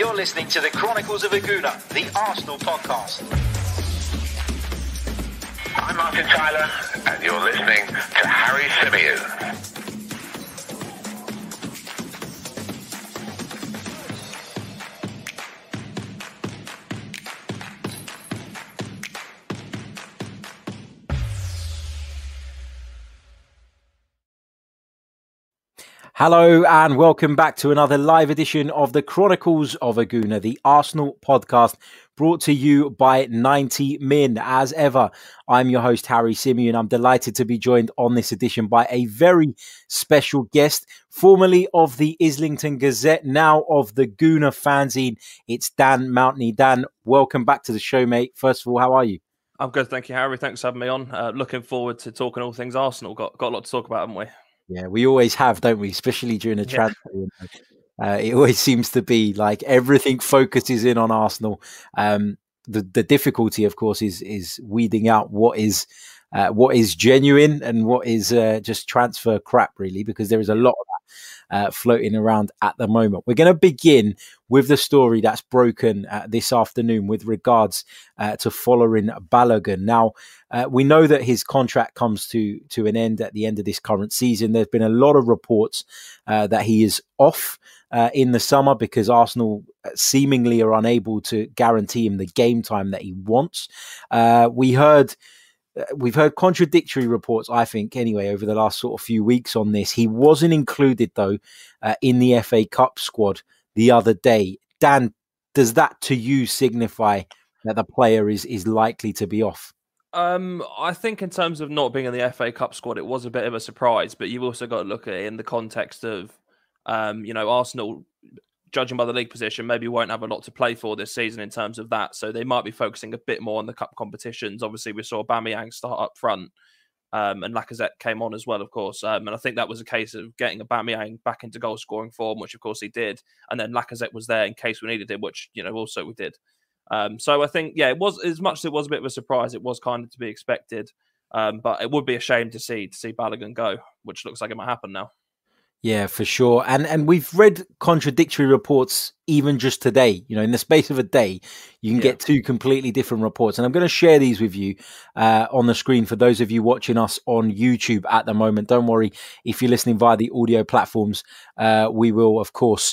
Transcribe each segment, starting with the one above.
You're listening to the Chronicles of Aguna, the Arsenal podcast. I'm Martin Tyler, and you're listening to Harry Symeou. Hello and welcome back to another live edition of the Chronicles of Aguna, the Arsenal podcast, brought to you by 90 Min. As ever, I'm your host, Harry Symeou, and I'm delighted to be joined on this edition by a very special guest, formerly of the Islington Gazette, now of the Guna fanzine. It's Dan Mountney. Dan, welcome back to the show, mate. First of all, how are you? I'm good, thank you, Harry. Thanks for having me on. Looking forward to talking all things Arsenal. Got a lot to talk about, haven't we? Yeah, we always have, don't we? Especially during a transfer. It always seems to be like everything focuses in on Arsenal. The difficulty, of course, is weeding out what is genuine and what is just transfer crap, really, because there is a lot of that floating around at the moment. We're going to begin with the story that's broken this afternoon with regards to Folarin Balogun. Now, we know that his contract comes to an end at the end of this current season. There's been a lot of reports that he is off in the summer because Arsenal seemingly are unable to guarantee him the game time that he wants. We've heard contradictory reports, I think, anyway, over the last sort of few weeks on this. He wasn't included, though, in the FA Cup squad the other day. Dan, does that to you signify that the player is likely to be off? I think in terms of not being in the FA Cup squad, it was a bit of a surprise, but you've also got to look at it in the context of, Arsenal, judging by the league position, maybe won't have a lot to play for this season in terms of that. So they might be focusing a bit more on the cup competitions. Obviously, we saw Aubameyang start up front and Lacazette came on as well, of course. And I think that was a case of getting Aubameyang back into goal scoring form, which of course he did. And then Lacazette was there in case we needed him, which, also we did. So I think, it was, as much as it was a bit of a surprise, it was kind of to be expected. But it would be a shame to see Balogun go, which looks like it might happen now. Yeah, for sure. And we've read contradictory reports even just today. In the space of a day, you can get two completely different reports. And I'm going to share these with you on the screen for those of you watching us on YouTube at the moment. Don't worry, if you're listening via the audio platforms, we will, of course,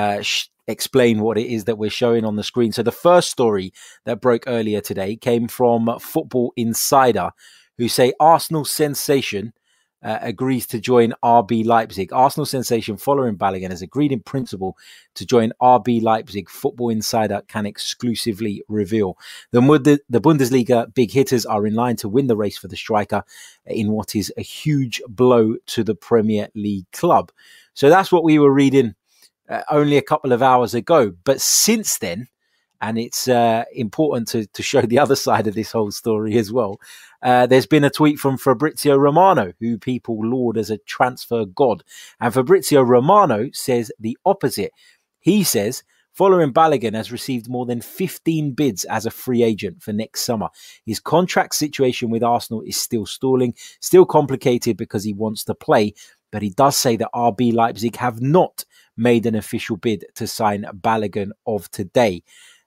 explain what it is that we're showing on the screen. So the first story that broke earlier today came from Football Insider, who say Arsenal sensation agrees to join RB Leipzig. Arsenal sensation Folarin Balogun has agreed in principle to join RB Leipzig. Football Insider can exclusively reveal. The Bundesliga big hitters are in line to win the race for the striker in what is a huge blow to the Premier League club. So that's what we were reading only a couple of hours ago. But since then, and it's important to show the other side of this whole story as well, there's been a tweet from Fabrizio Romano, who people laud as a transfer god. And Fabrizio Romano says the opposite. He says Folarin Balogun has received more than 15 bids as a free agent for next summer. His contract situation with Arsenal is still stalling, still complicated because he wants to play. But he does say that RB Leipzig have not made an official bid to sign Balogun of today.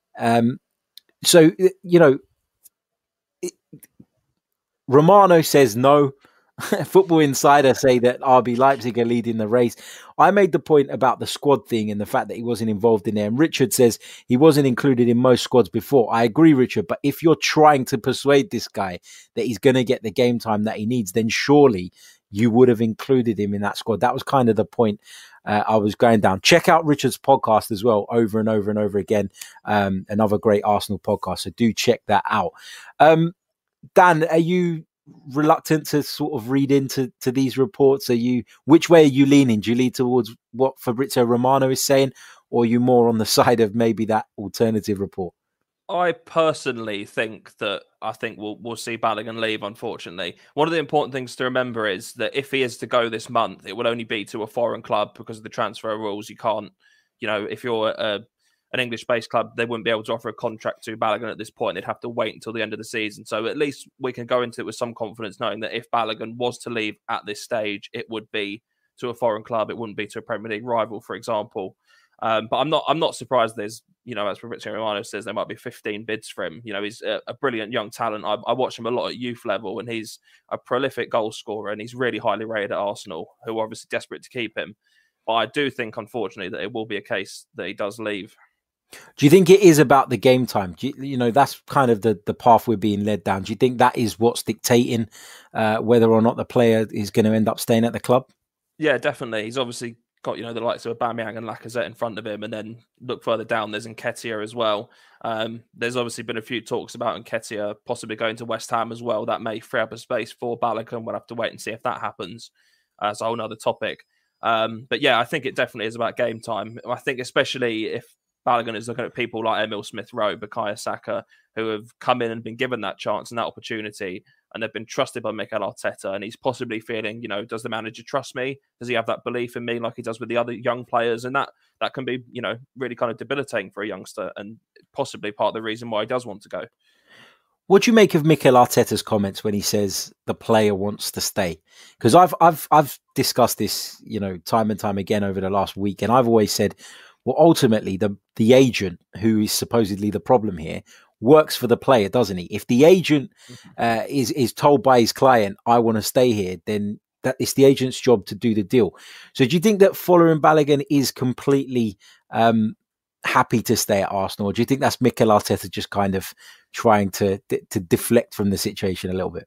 Romano says no. Football Insider say that RB Leipzig are leading the race. I made the point about the squad thing and the fact that he wasn't involved in there. And Richard says he wasn't included in most squads before. I agree, Richard. But if you're trying to persuade this guy that he's going to get the game time that he needs, then surely you would have included him in that squad. That was kind of the point I was going down. Check out Richard's podcast as well, over and over and over again. Another great Arsenal podcast. So do check that out. Dan, are you reluctant to sort of read into these reports? Which way are you leaning? Do you lean towards what Fabrizio Romano is saying, or are you more on the side of maybe that alternative report? I personally think we'll see Balogun leave, unfortunately. One of the important things to remember is that if he is to go this month, it will only be to a foreign club because of the transfer rules. You can't, if you're an English-based club, they wouldn't be able to offer a contract to Balogun at this point. They'd have to wait until the end of the season. So at least we can go into it with some confidence, knowing that if Balogun was to leave at this stage, it would be to a foreign club. It wouldn't be to a Premier League rival, for example. But I'm not surprised there's, as Fabrizio Romano says, there might be 15 bids for him. He's a brilliant young talent. I watch him a lot at youth level, and he's a prolific goal scorer, and he's really highly rated at Arsenal, who are obviously desperate to keep him. But I do think, unfortunately, that it will be a case that he does leave. Do you think it is about the game time? That's kind of the path we're being led down. Do you think that is what's dictating whether or not the player is going to end up staying at the club? Yeah, definitely. He's obviously got, the likes of Aubameyang and Lacazette in front of him, and then look further down, there's Nketiah as well. There's obviously been a few talks about Nketiah possibly going to West Ham as well. That may free up a space for Balogun. We'll have to wait and see if that happens. It's a whole other topic. But yeah, I think it definitely is about game time. I think especially if Balogun is looking at people like Emil Smith-Rowe, Bukayo Saka, who have come in and been given that chance and that opportunity, and they've been trusted by Mikel Arteta, and he's possibly feeling, does the manager trust me? Does he have that belief in me like he does with the other young players? And that can be, really kind of debilitating for a youngster, and possibly part of the reason why he does want to go. What do you make of Mikel Arteta's comments when he says the player wants to stay? Because I've discussed this, time and time again over the last week, and I've always said, well, ultimately, the agent, who is supposedly the problem here, works for the player, doesn't he? If the agent is told by his client, I want to stay here, then that it's the agent's job to do the deal. So do you think that Folarin Balogun is completely happy to stay at Arsenal? Or do you think that's Mikel Arteta just kind of trying to deflect from the situation a little bit?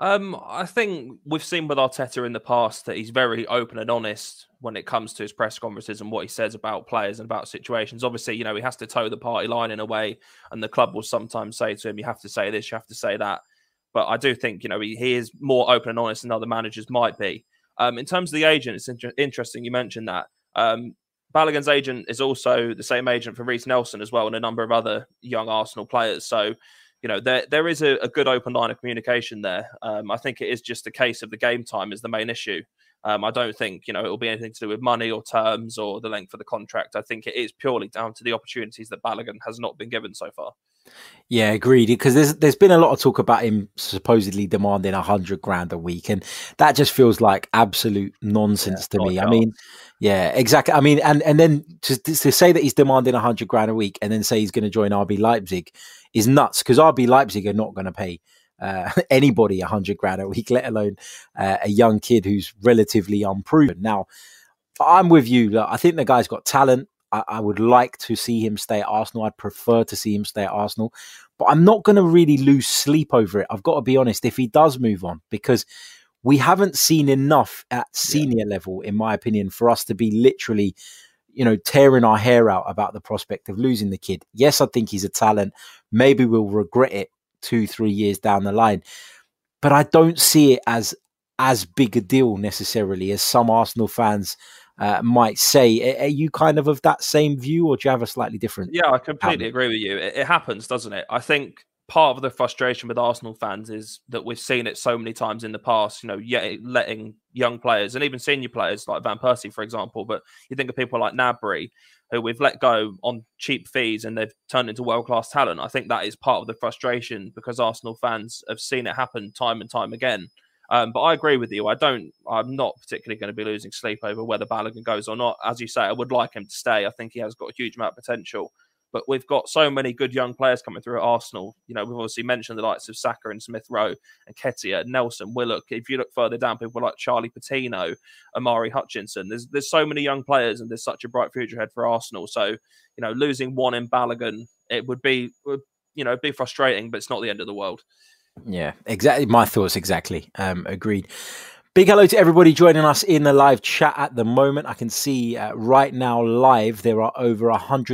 I think we've seen with Arteta in the past that he's very open and honest when it comes to his press conferences and what he says about players and about situations. Obviously, he has to toe the party line in a way, and the club will sometimes say to him, you have to say this, you have to say that. But I do think, he is more open and honest than other managers might be. In terms of the agent, it's interesting you mentioned that. Balogun's agent is also the same agent for Reiss Nelson as well, and a number of other young Arsenal players. So, there is a good open line of communication there. I think it is just a case of the game time is the main issue. I don't think, it will be anything to do with money or terms or the length of the contract. I think it is purely down to the opportunities that Balogun has not been given so far. Yeah, agreed. Because there's been a lot of talk about him supposedly demanding $100,000 a week, and that just feels like absolute nonsense to me. I mean, yeah, exactly. I mean, and then to say that he's demanding $100,000 a week and then say he's going to join RB Leipzig is nuts, because RB Leipzig are not going to pay anybody $100,000 a week, let alone a young kid who's relatively unproven. Now, I'm with you. I think the guy's got talent. I would like to see him stay at Arsenal. I'd prefer to see him stay at Arsenal, but I'm not going to really lose sleep over it. I've got to be honest, if he does move on, because we haven't seen enough at senior level, in my opinion, for us to be literally, tearing our hair out about the prospect of losing the kid. Yes, I think he's a talent. Maybe we'll regret it 2-3 years down the line, but I don't see it as big a deal necessarily as some Arsenal fans might say. Are you kind of that same view, or do you have a slightly different? Yeah, I completely agree with you. It happens, doesn't it? I think part of the frustration with Arsenal fans is that we've seen it so many times in the past, letting young players and even senior players like Van Persie, for example, but you think of people like Gnabry, who we've let go on cheap fees and they've turned into world-class talent. I think that is part of the frustration, because Arsenal fans have seen it happen time and time again. But I agree with you. I'm not particularly going to be losing sleep over whether Balogun goes or not. As you say, I would like him to stay. I think he has got a huge amount of potential. But we've got so many good young players coming through at Arsenal. We've obviously mentioned the likes of Saka and Smith-Rowe and Nketiah, Nelson, Willock. If you look further down, people like Charlie Patino, Amari Hutchinson. There's so many young players, and there's such a bright future ahead for Arsenal. So, losing one in Balogun, it would be frustrating, but it's not the end of the world. Yeah, exactly. My thoughts exactly. Agreed. Big hello to everybody joining us in the live chat at the moment. I can see right now live there are over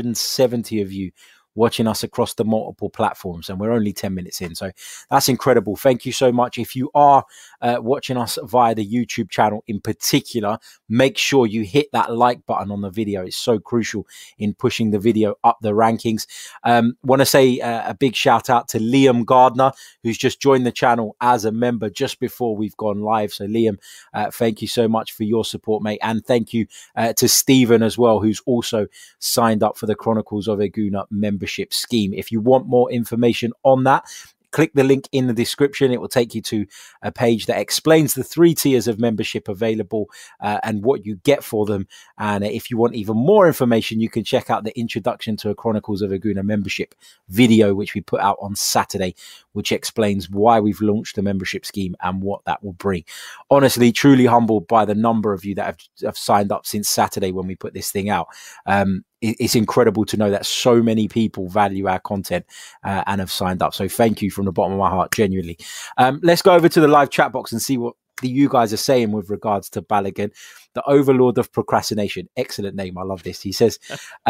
170 of you watching us across the multiple platforms, and we're only 10 minutes in, so that's incredible. Thank you so much. If you are watching us via the YouTube channel in particular, make sure you hit that like button on the video. It's so crucial in pushing the video up the rankings. Want to say a big shout out to Liam Gardner, who's just joined the channel as a member just before we've gone live. So Liam, thank you so much for your support, mate, and thank you to Stephen as well, who's also signed up for the Chronicles of a Gooner membership scheme. If you want more information on that, click the link in the description. It will take you to a page that explains the 3 tiers of membership available and what you get for them. And if you want even more information, you can check out the Introduction to a Chronicles of a Gooner membership video, which we put out on Saturday, which explains why we've launched the membership scheme and what that will bring. Honestly, truly humbled by the number of you that have signed up since Saturday when we put this thing out. It's incredible to know that so many people value our content and have signed up. So thank you from the bottom of my heart, genuinely. Let's go over to the live chat box and see what you guys are saying with regards to Balogun, the overlord of procrastination. Excellent name. I love this. He says,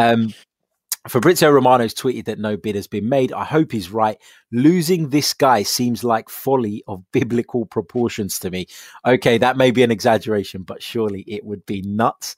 Fabrizio Romano's tweeted that no bid has been made. I hope he's right. Losing this guy seems like folly of biblical proportions to me. Okay, that may be an exaggeration, but surely it would be nuts.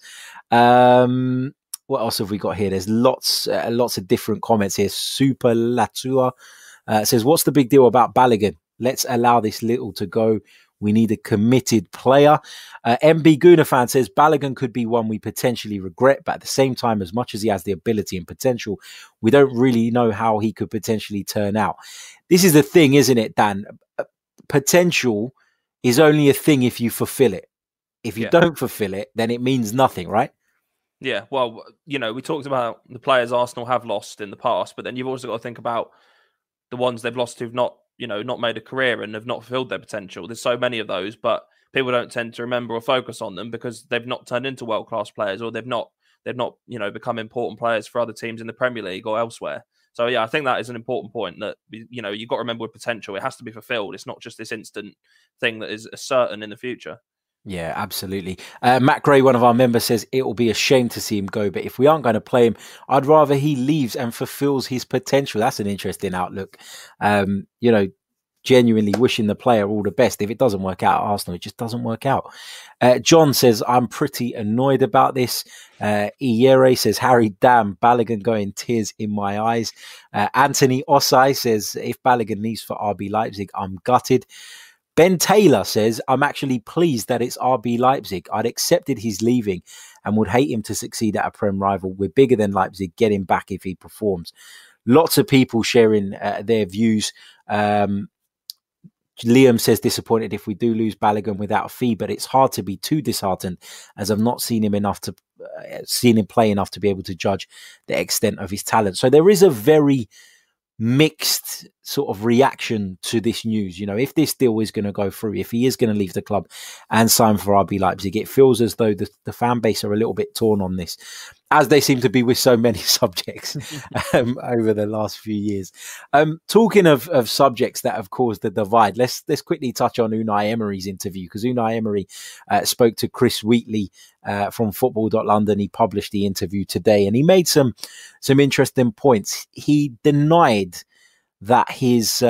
What else have we got here? There's lots of different comments here. Super Latua says, what's the big deal about Balogun? Let's allow this little to go. We need a committed player. MB Gooner fan says Balogun could be one we potentially regret, but at the same time, as much as he has the ability and potential, we don't really know how he could potentially turn out. This is the thing, isn't it, Dan? Potential is only a thing if you fulfill it. If you don't fulfill it, then it means nothing, right? Yeah, well, we talked about the players Arsenal have lost in the past, but then you've also got to think about the ones they've lost who've not made a career and have not fulfilled their potential. There's so many of those, but people don't tend to remember or focus on them because they've not turned into world-class players, or they've not become important players for other teams in the Premier League or elsewhere. So yeah, I think that is an important point that, you've got to remember with potential, it has to be fulfilled. It's not just this instant thing that is certain in the future. Yeah, absolutely. Matt Gray, one of our members, says it will be a shame to see him go, but if we aren't going to play him, I'd rather he leaves and fulfills his potential. That's an interesting outlook. Genuinely wishing the player all the best. If it doesn't work out at Arsenal, it just doesn't work out. John says, I'm pretty annoyed about this. Iyere says, Harry, damn, Balogun going tears in my eyes. Anthony Osai says, if Balogun leaves for RB Leipzig, I'm gutted. Ben Taylor says, I'm actually pleased that it's RB Leipzig. I'd accepted his leaving and would hate him to succeed at a Prem rival. We're bigger than Leipzig. Get him back if he performs. Lots of people sharing their views. Liam says, disappointed if we do lose Balogun without a fee, but it's hard to be too disheartened as I've not seen him play enough to be able to judge the extent of his talent. So there is a very mixed sort of reaction to this news. If this deal is going to go through, if he is going to leave the club and sign for RB Leipzig, it feels as though the fan base are a little bit torn on this, as they seem to be with so many subjects over the last few years. Talking of subjects that have caused the divide, let's quickly touch on Unai Emery's interview, because Unai Emery spoke to Chris Wheatley from Football.London. He published the interview today, and he made some interesting points. He denied that his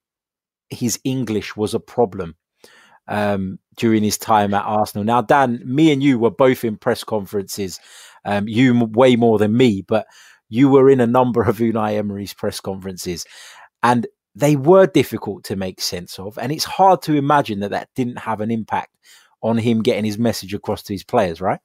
English was a problem during his time at Arsenal. Now, Dan, me and you were both in press conferences. You way more than me, but you were in a number of Unai Emery's press conferences, and they were difficult to make sense of. And it's hard to imagine that didn't have an impact on him getting his message across to his players, right?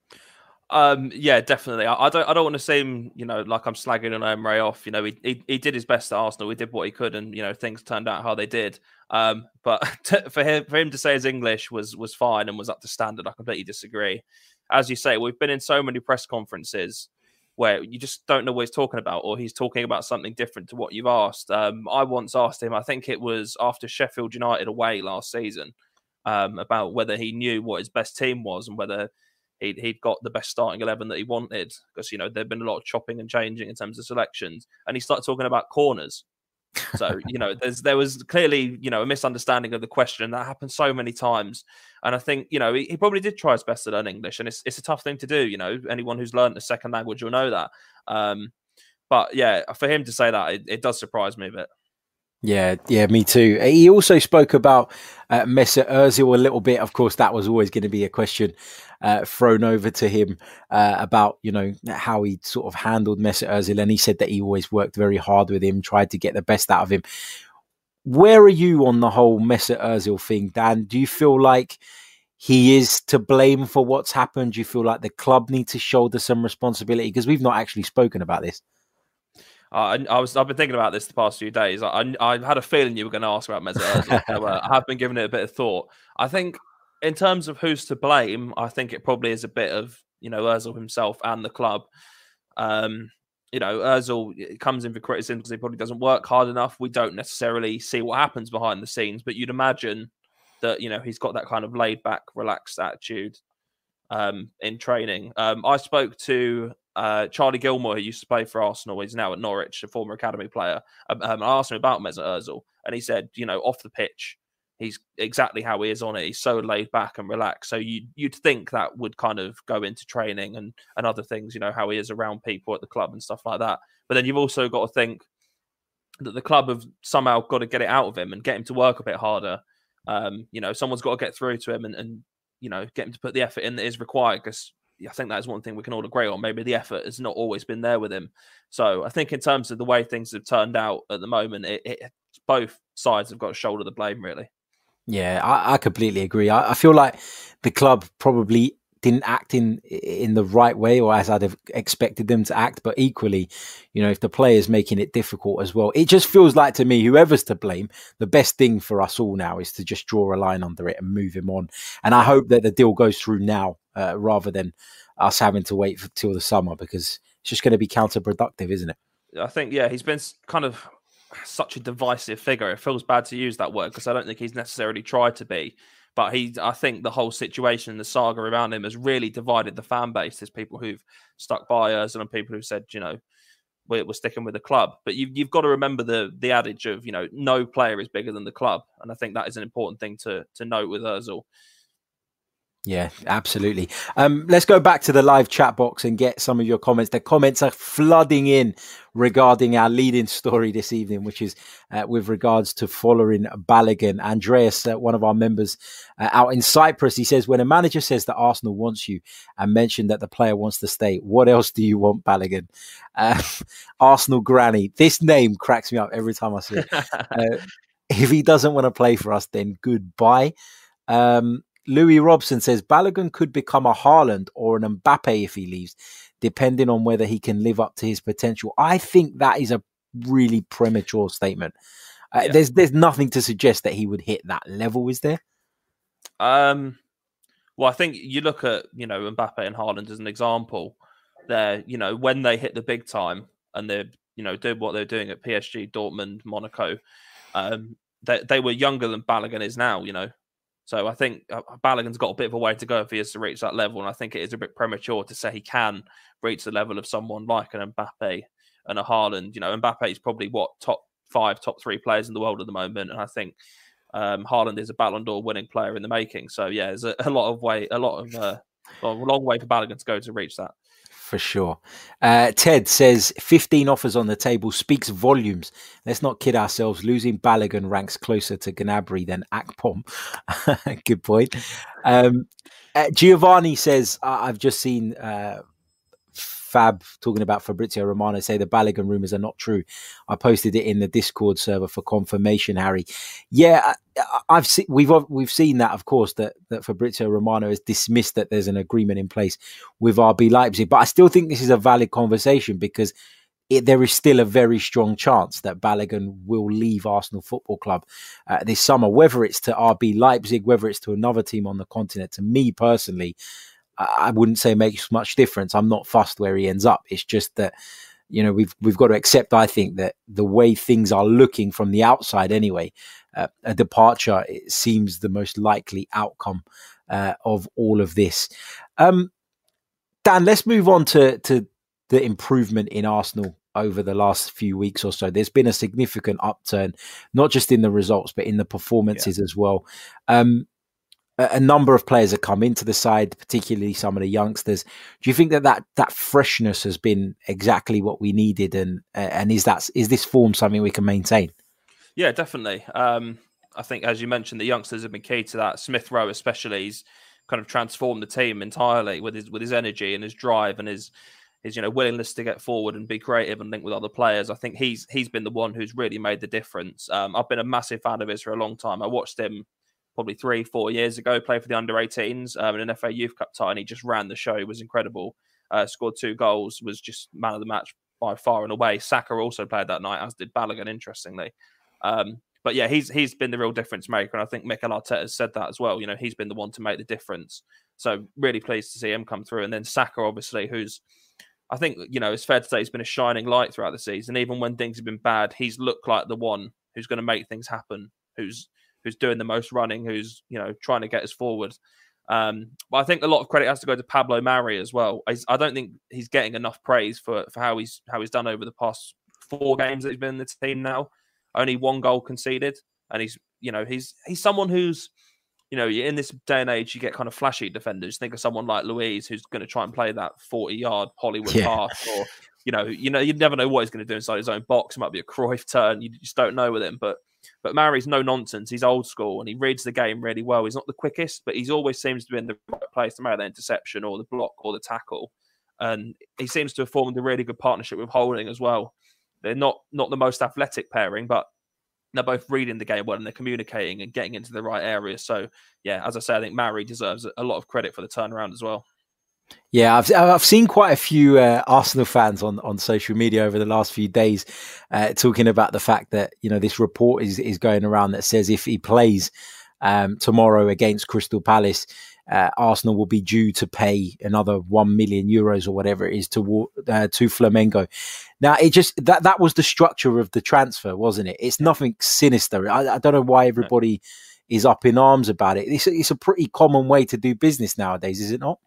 Yeah, definitely. I don't want to seem, like I'm slagging Unai Emery off. He did his best at Arsenal. He did what he could, and things turned out how they did. But for him to say his English was fine and was up to standard, I completely disagree. As you say, we've been in so many press conferences where you just don't know what he's talking about, or he's talking about something different to what you've asked. I once asked him, I think it was after Sheffield United away last season, about whether he knew what his best team was and whether he'd got the best starting 11 that he wanted, because there'd been a lot of chopping and changing in terms of selections, and he started talking about corners. So there was clearly a misunderstanding of the question that happened so many times, and I think he probably did try his best to learn English, and it's a tough thing to do. Anyone who's learned a second language will know that. But yeah, for him to say that, it does surprise me a bit. Yeah, me too. He also spoke about Mesut Ozil a little bit. Of course, that was always going to be a question thrown over to him about, how he sort of handled Mesut Ozil. And he said that he always worked very hard with him, tried to get the best out of him. Where are you on the whole Mesut Ozil thing, Dan? Do you feel like he is to blame for what's happened? Do you feel like the club need to shoulder some responsibility? Because we've not actually spoken about this. I've been thinking about this the past few days. I had a feeling you were going to ask about Mesut Ozil. So, I have been giving it a bit of thought. I think in terms of who's to blame, I think it probably is a bit of Ozil himself and the club. Ozil comes in for criticism because he probably doesn't work hard enough. We don't necessarily see what happens behind the scenes, but you'd imagine that he's got that kind of laid back, relaxed attitude in training. I spoke to Charlie Gilmore, who used to play for Arsenal. He's now at Norwich, a former academy player. I asked him about Mesut Ozil, and he said, off the pitch, he's exactly how he is on it. He's so laid back and relaxed. So you'd think that would kind of go into training and other things, how he is around people at the club and stuff like that. But then you've also got to think that the club have somehow got to get it out of him and get him to work a bit harder. Someone's got to get through to him and get him to put the effort in that is required, because I think that is one thing we can all agree on. Maybe the effort has not always been there with him. So I think in terms of the way things have turned out at the moment, both sides have got to shoulder the blame, really. Yeah, I completely agree. I feel like the club probably didn't act in the right way, or as I'd have expected them to act. But equally, if the player's making it difficult as well, it just feels like to me, whoever's to blame, the best thing for us all now is to just draw a line under it and move him on. And I hope that the deal goes through now rather than us having to wait till the summer, because it's just going to be counterproductive, isn't it? I think, he's been kind of such a divisive figure. It feels bad to use that word because I don't think he's necessarily tried to be. But I think the whole situation, the saga around him, has really divided the fan base. There's people who've stuck by us and people who've said, we're sticking with the club. But you've got to remember the adage of, no player is bigger than the club. And I think that is an important thing to note with Ozil. Yeah, absolutely. Let's go back to the live chat box and get some of your comments. The comments are flooding in regarding our leading story this evening, which is with regards to following Balogun. Andreas, one of our members out in Cyprus, he says, when a manager says that Arsenal wants you and mentioned that the player wants to stay, what else do you want, Balogun? Arsenal Granny. This name cracks me up every time I see it. If he doesn't want to play for us, then goodbye. Louis Robson says Balogun could become a Haaland or an Mbappe if he leaves, depending on whether he can live up to his potential. I think that is a really premature statement. There's nothing to suggest that he would hit that level, is there? Well, I think you look at, Mbappe and Haaland as an example. They're, when they hit the big time and they're, doing what they're doing at PSG, Dortmund, Monaco, they were younger than Balogun is now, So I think Balogun's got a bit of a way to go if he is to reach that level. And I think it is a bit premature to say he can reach the level of someone like an Mbappe and a Haaland. Mbappe is probably top 5, top 3 players in the world at the moment. And I think Haaland is a Ballon d'Or winning player in the making. So yeah, there's a long way for Balogun to go to reach that. For sure. Ted says 15 offers on the table speaks volumes. Let's not kid ourselves. Losing Balogun ranks closer to Gnabry than Akpom. Good point. Giovanni says, I've just seen Fab talking about Fabrizio Romano say the Balogun rumours are not true. I posted it in the Discord server for confirmation, Harry. Yeah, we've seen that, of course, that Fabrizio Romano has dismissed that there's an agreement in place with RB Leipzig. But I still think this is a valid conversation because there is still a very strong chance that Balogun will leave Arsenal Football Club this summer, whether it's to RB Leipzig, whether it's to another team on the continent. To me personally, I wouldn't say it makes much difference. I'm not fussed where he ends up. It's just that, we've got to accept, I think, that the way things are looking from the outside anyway, a departure, it seems the most likely outcome of all of this. Dan, let's move on to the improvement in Arsenal over the last few weeks or so. There's been a significant upturn, not just in the results, but in the performances as well. A number of players have come into the side, particularly some of the youngsters. Do you think that freshness has been exactly what we needed? And is this form something we can maintain? Yeah, definitely. I think, as you mentioned, the youngsters have been key to that. Smith Rowe, especially, he's kind of transformed the team entirely with his energy and his drive and his willingness to get forward and be creative and link with other players. I think he's been the one who's really made the difference. I've been a massive fan of his for a long time. I watched him probably 3-4 years ago, play for the under-18s in an FA Youth Cup tie, and he just ran the show. He was incredible. Scored 2 goals, was just man of the match by far and away. Saka also played that night, as did Balogun, interestingly. But yeah, he's been the real difference maker, and I think Mikel Arteta has said that as well. You know, he's been the one to make the difference. So really pleased to see him come through. And then Saka, obviously, who's, I think, you know, it's fair to say he's been a shining light throughout the season. Even when things have been bad, he's looked like the one who's going to make things happen, who's doing the most running, who's, you know, trying to get us forward. But I think a lot of credit has to go to Pablo Mari as well. I don't think he's getting enough praise for how he's done over the past 4 games that he's been in the team now. Only 1 goal conceded, and he's someone who's, you know, in this day and age, you get kind of flashy defenders. Think of someone like Luiz, who's going to try and play that 40-yard Hollywood pass, or you never know what he's going to do inside his own box. It might be a Cruyff turn. You just don't know with him. But Mari's no nonsense. He's old school, and he reads the game really well. He's not the quickest, but he's always seems to be in the right place to make that interception or the block or the tackle. And he seems to have formed a really good partnership with Holding as well. They're not the most athletic pairing, but they're both reading the game well and they're communicating and getting into the right areas. So, yeah, as I say, I think Mari deserves a lot of credit for the turnaround as well. Yeah, I've seen quite a few Arsenal fans on social media over the last few days talking about the fact that, you know, this report is going around that says if he plays tomorrow against Crystal Palace, Arsenal will be due to pay another 1 million euros or whatever it is to Flamengo. Now, it just that was the structure of the transfer, wasn't it? It's nothing sinister. I don't know why everybody is up in arms about it. It's a pretty common way to do business nowadays, is it not?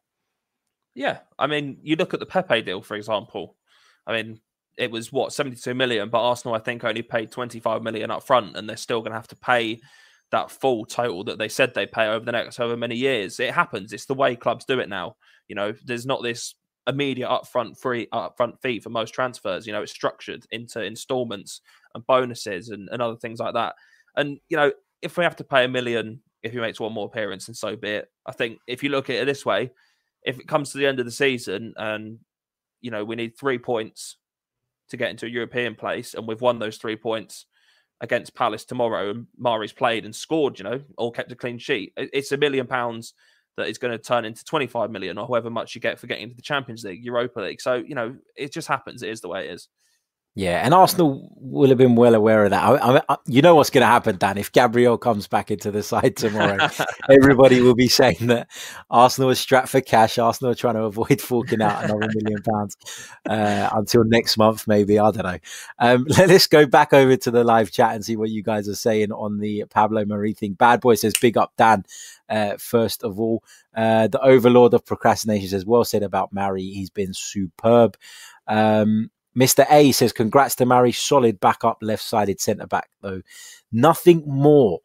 Yeah, I mean, you look at the Pepe deal, for example. I mean, it was 72 million, but Arsenal, I think, only paid 25 million up front, and they're still going to have to pay that full total that they said they pay over the next however many years. It happens. It's the way clubs do it now. You know, there's not this immediate upfront fee for most transfers. You know, it's structured into installments and bonuses and other things like that. And, you know, if we have to pay $1 million if he makes one more appearance, and so be it. I think if you look at it this way, if it comes to the end of the season and, you know, we need 3 points to get into a European place, and we've won those 3 points against Palace tomorrow, and Mari's played and scored, you know, all kept a clean sheet, it's £1 million that is going to turn into 25 million or however much you get for getting into the Champions League, Europa League. So, you know, it just happens. It is the way it is. Yeah, and Arsenal will have been well aware of that. You know what's going to happen, Dan, if Gabriel comes back into the side tomorrow. Everybody will be saying that Arsenal is strapped for cash. Arsenal are trying to avoid forking out another £1 million until next month, maybe. I don't know. Let's go back over to the live chat and see what you guys are saying on the Pablo Mari thing. Bad Boy says, big up, Dan. First of all, the overlord of procrastination says, well said about Mari. He's been superb. Mr. A says, congrats to Mari. Solid backup left-sided centre-back, though. Nothing more.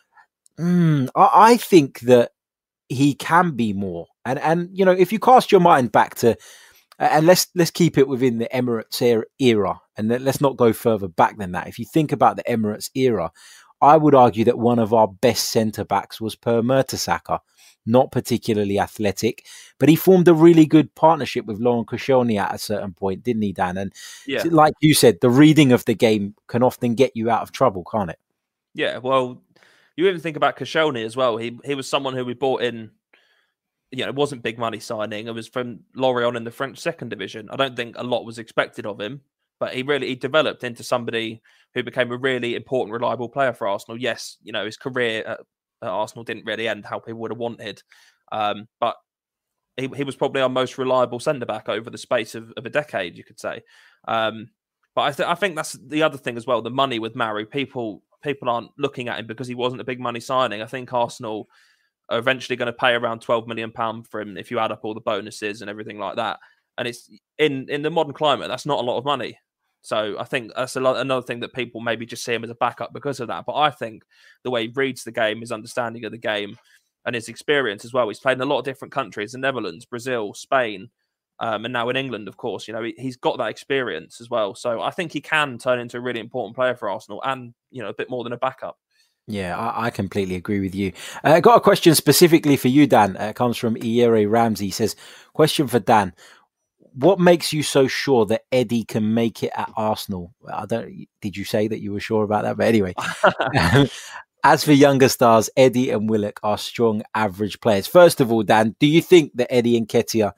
I think that he can be more. And you know, if you cast your mind back to, and let's keep it within the Emirates era, and let's not go further back than that. If you think about the Emirates era, I would argue that one of our best centre-backs was Per Mertesacker. Not particularly athletic, but he formed a really good partnership with Laurent Koscielny at a certain point, didn't he, Dan? And like you said, the reading of the game can often get you out of trouble, can't it? Yeah, well, you even think about Koscielny as well. He was someone who we bought in, you know, it wasn't big money signing. It was from Lorient in the French second division. I don't think a lot was expected of him, but he developed into somebody who became a really important, reliable player for Arsenal. Yes, you know, his career at Arsenal didn't really end how people would have wanted, but he was probably our most reliable centre-back over the space of a decade, you could say. But I think that's the other thing as well, the money with Mari. People aren't looking at him because he wasn't a big money signing. I think Arsenal are eventually going to pay around £12 million for him if you add up all the bonuses and everything like that. And it's in the modern climate, that's not a lot of money. So I think that's another thing that people maybe just see him as a backup because of that. But I think the way he reads the game, his understanding of the game, and his experience as well. He's played in a lot of different countries: the Netherlands, Brazil, Spain, and now in England, of course. You know, he's got that experience as well. So I think he can turn into a really important player for Arsenal, and you know, a bit more than a backup. Yeah, I completely agree with you. I got a question specifically for you, Dan. It comes from Iyere Ramsey. He says, question for Dan. What makes you so sure that Eddie can make it at Arsenal? Did you say that you were sure about that? But anyway, as for younger stars, Eddie and Willock are strong average players. First of all, Dan, do you think that Eddie Nketiah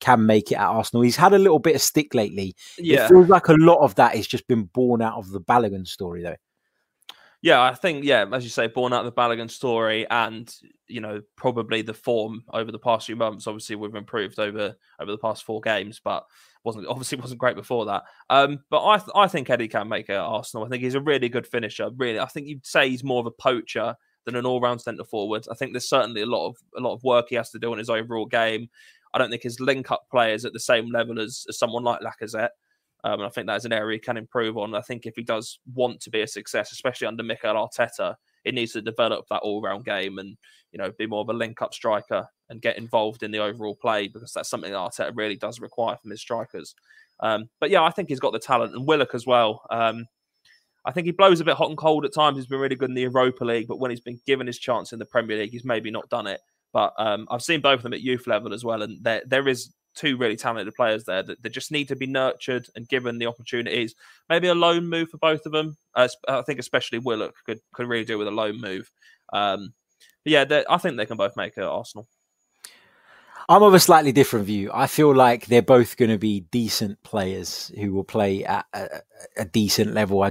can make it at Arsenal. He's had a little bit of stick lately. Yeah. It feels like a lot of that has just been born out of the Balogun story, though. Yeah, I think, as you say, born out of the Balogun story and, probably the form over the past few months. Obviously, we've improved over the past 4 games, but wasn't great before that. But I think Eddie can make it at Arsenal. I think he's a really good finisher. Really, I think you'd say he's more of a poacher than an all-round centre forward. I think there's certainly a lot of work he has to do in his overall game. I don't think his link-up play is at the same level as someone like Lacazette. And I think that is an area he can improve on. I think if he does want to be a success, especially under Mikel Arteta, he needs to develop that all-round game and, be more of a link-up striker and get involved in the overall play, because that's something that Arteta really does require from his strikers. But yeah, I think he's got the talent, and Willock as well. I think he blows a bit hot and cold at times. He's been really good in the Europa League, but when he's been given his chance in the Premier League, he's maybe not done it. But I've seen both of them at youth level as well, and there is 2 really talented players there that just need to be nurtured and given the opportunities. Maybe a loan move for both of them. I think especially Willock could really do with a loan move. But yeah, I think they can both make it at Arsenal. I'm of a slightly different view. I feel like they're both going to be decent players who will play at a decent level.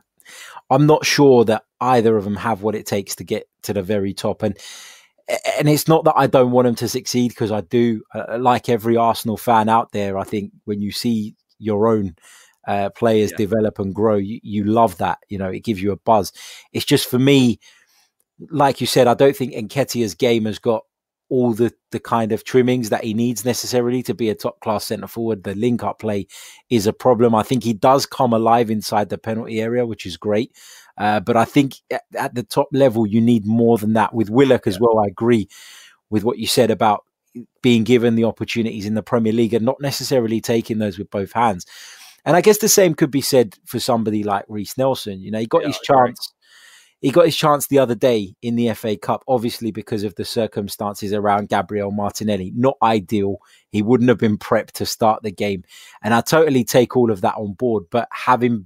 I'm not sure that either of them have what it takes to get to the very top. And it's not that I don't want them to succeed, because I do. Like every Arsenal fan out there, I think when you see your own players develop and grow, you love that. It gives you a buzz. It's just, for me, like you said, I don't think Nketiah's game has got all the kind of trimmings that he needs necessarily to be a top-class centre-forward. The link-up play is a problem. I think he does come alive inside the penalty area, which is great. But I think at the top level, you need more than that. With Willock as well, I agree with what you said about being given the opportunities in the Premier League and not necessarily taking those with both hands. And I guess the same could be said for somebody like Reiss Nelson. He got his chance. He got his chance the other day in the FA Cup, obviously because of the circumstances around Gabriel Martinelli. Not ideal. He wouldn't have been prepped to start the game. And I totally take all of that on board. But having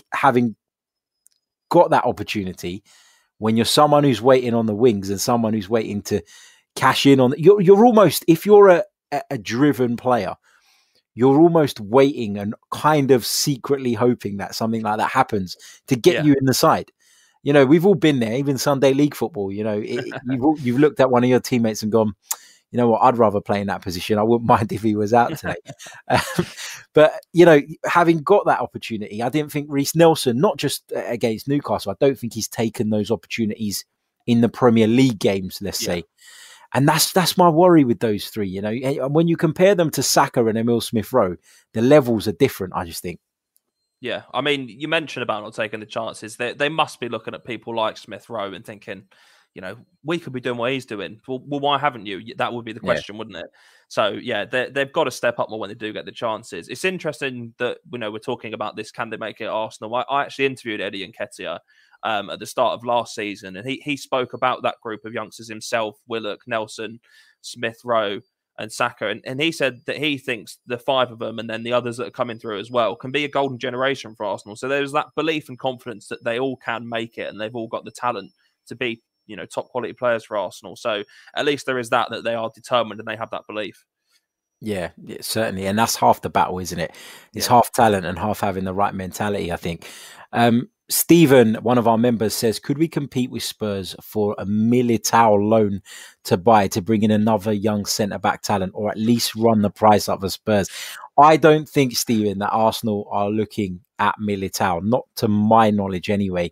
got that opportunity, when you're someone who's waiting on the wings and someone who's waiting to cash in on, you're almost, if you're a driven player, you're almost waiting and kind of secretly hoping that something like that happens to get you in the side. We've all been there, even Sunday League football. You've looked at one of your teammates and gone, you know what, I'd rather play in that position. I wouldn't mind if he was out today. But, having got that opportunity, I didn't think Reiss Nelson, not just against Newcastle, I don't think he's taken those opportunities in the Premier League games, let's say. And that's my worry with those 3, And when you compare them to Saka and Emile Smith-Rowe, the levels are different, I just think. Yeah, I mean, you mentioned about not taking the chances. They must be looking at people like Smith-Rowe and thinking, we could be doing what he's doing. Well, why haven't you? That would be the question, wouldn't it? So, yeah, they've got to step up more when they do get the chances. It's interesting that, we're talking about this, can they make it at Arsenal? I actually interviewed Eddie Nketiah at the start of last season, and he spoke about that group of youngsters himself, Willock, Nelson, Smith-Rowe, and Saka. And he said that he thinks the 5 of them and then the others that are coming through as well can be a golden generation for Arsenal. So there's that belief and confidence that they all can make it and they've all got the talent to be, top quality players for Arsenal. So at least there is that they are determined and they have that belief. Yeah, certainly. And that's half the battle, isn't it? It's half talent and half having the right mentality, I think. Stephen, one of our members, says, could we compete with Spurs for a Militao loan to buy to bring in another young centre-back talent, or at least run the price up for Spurs? I don't think, Stephen, that Arsenal are looking at Militao, not to my knowledge anyway.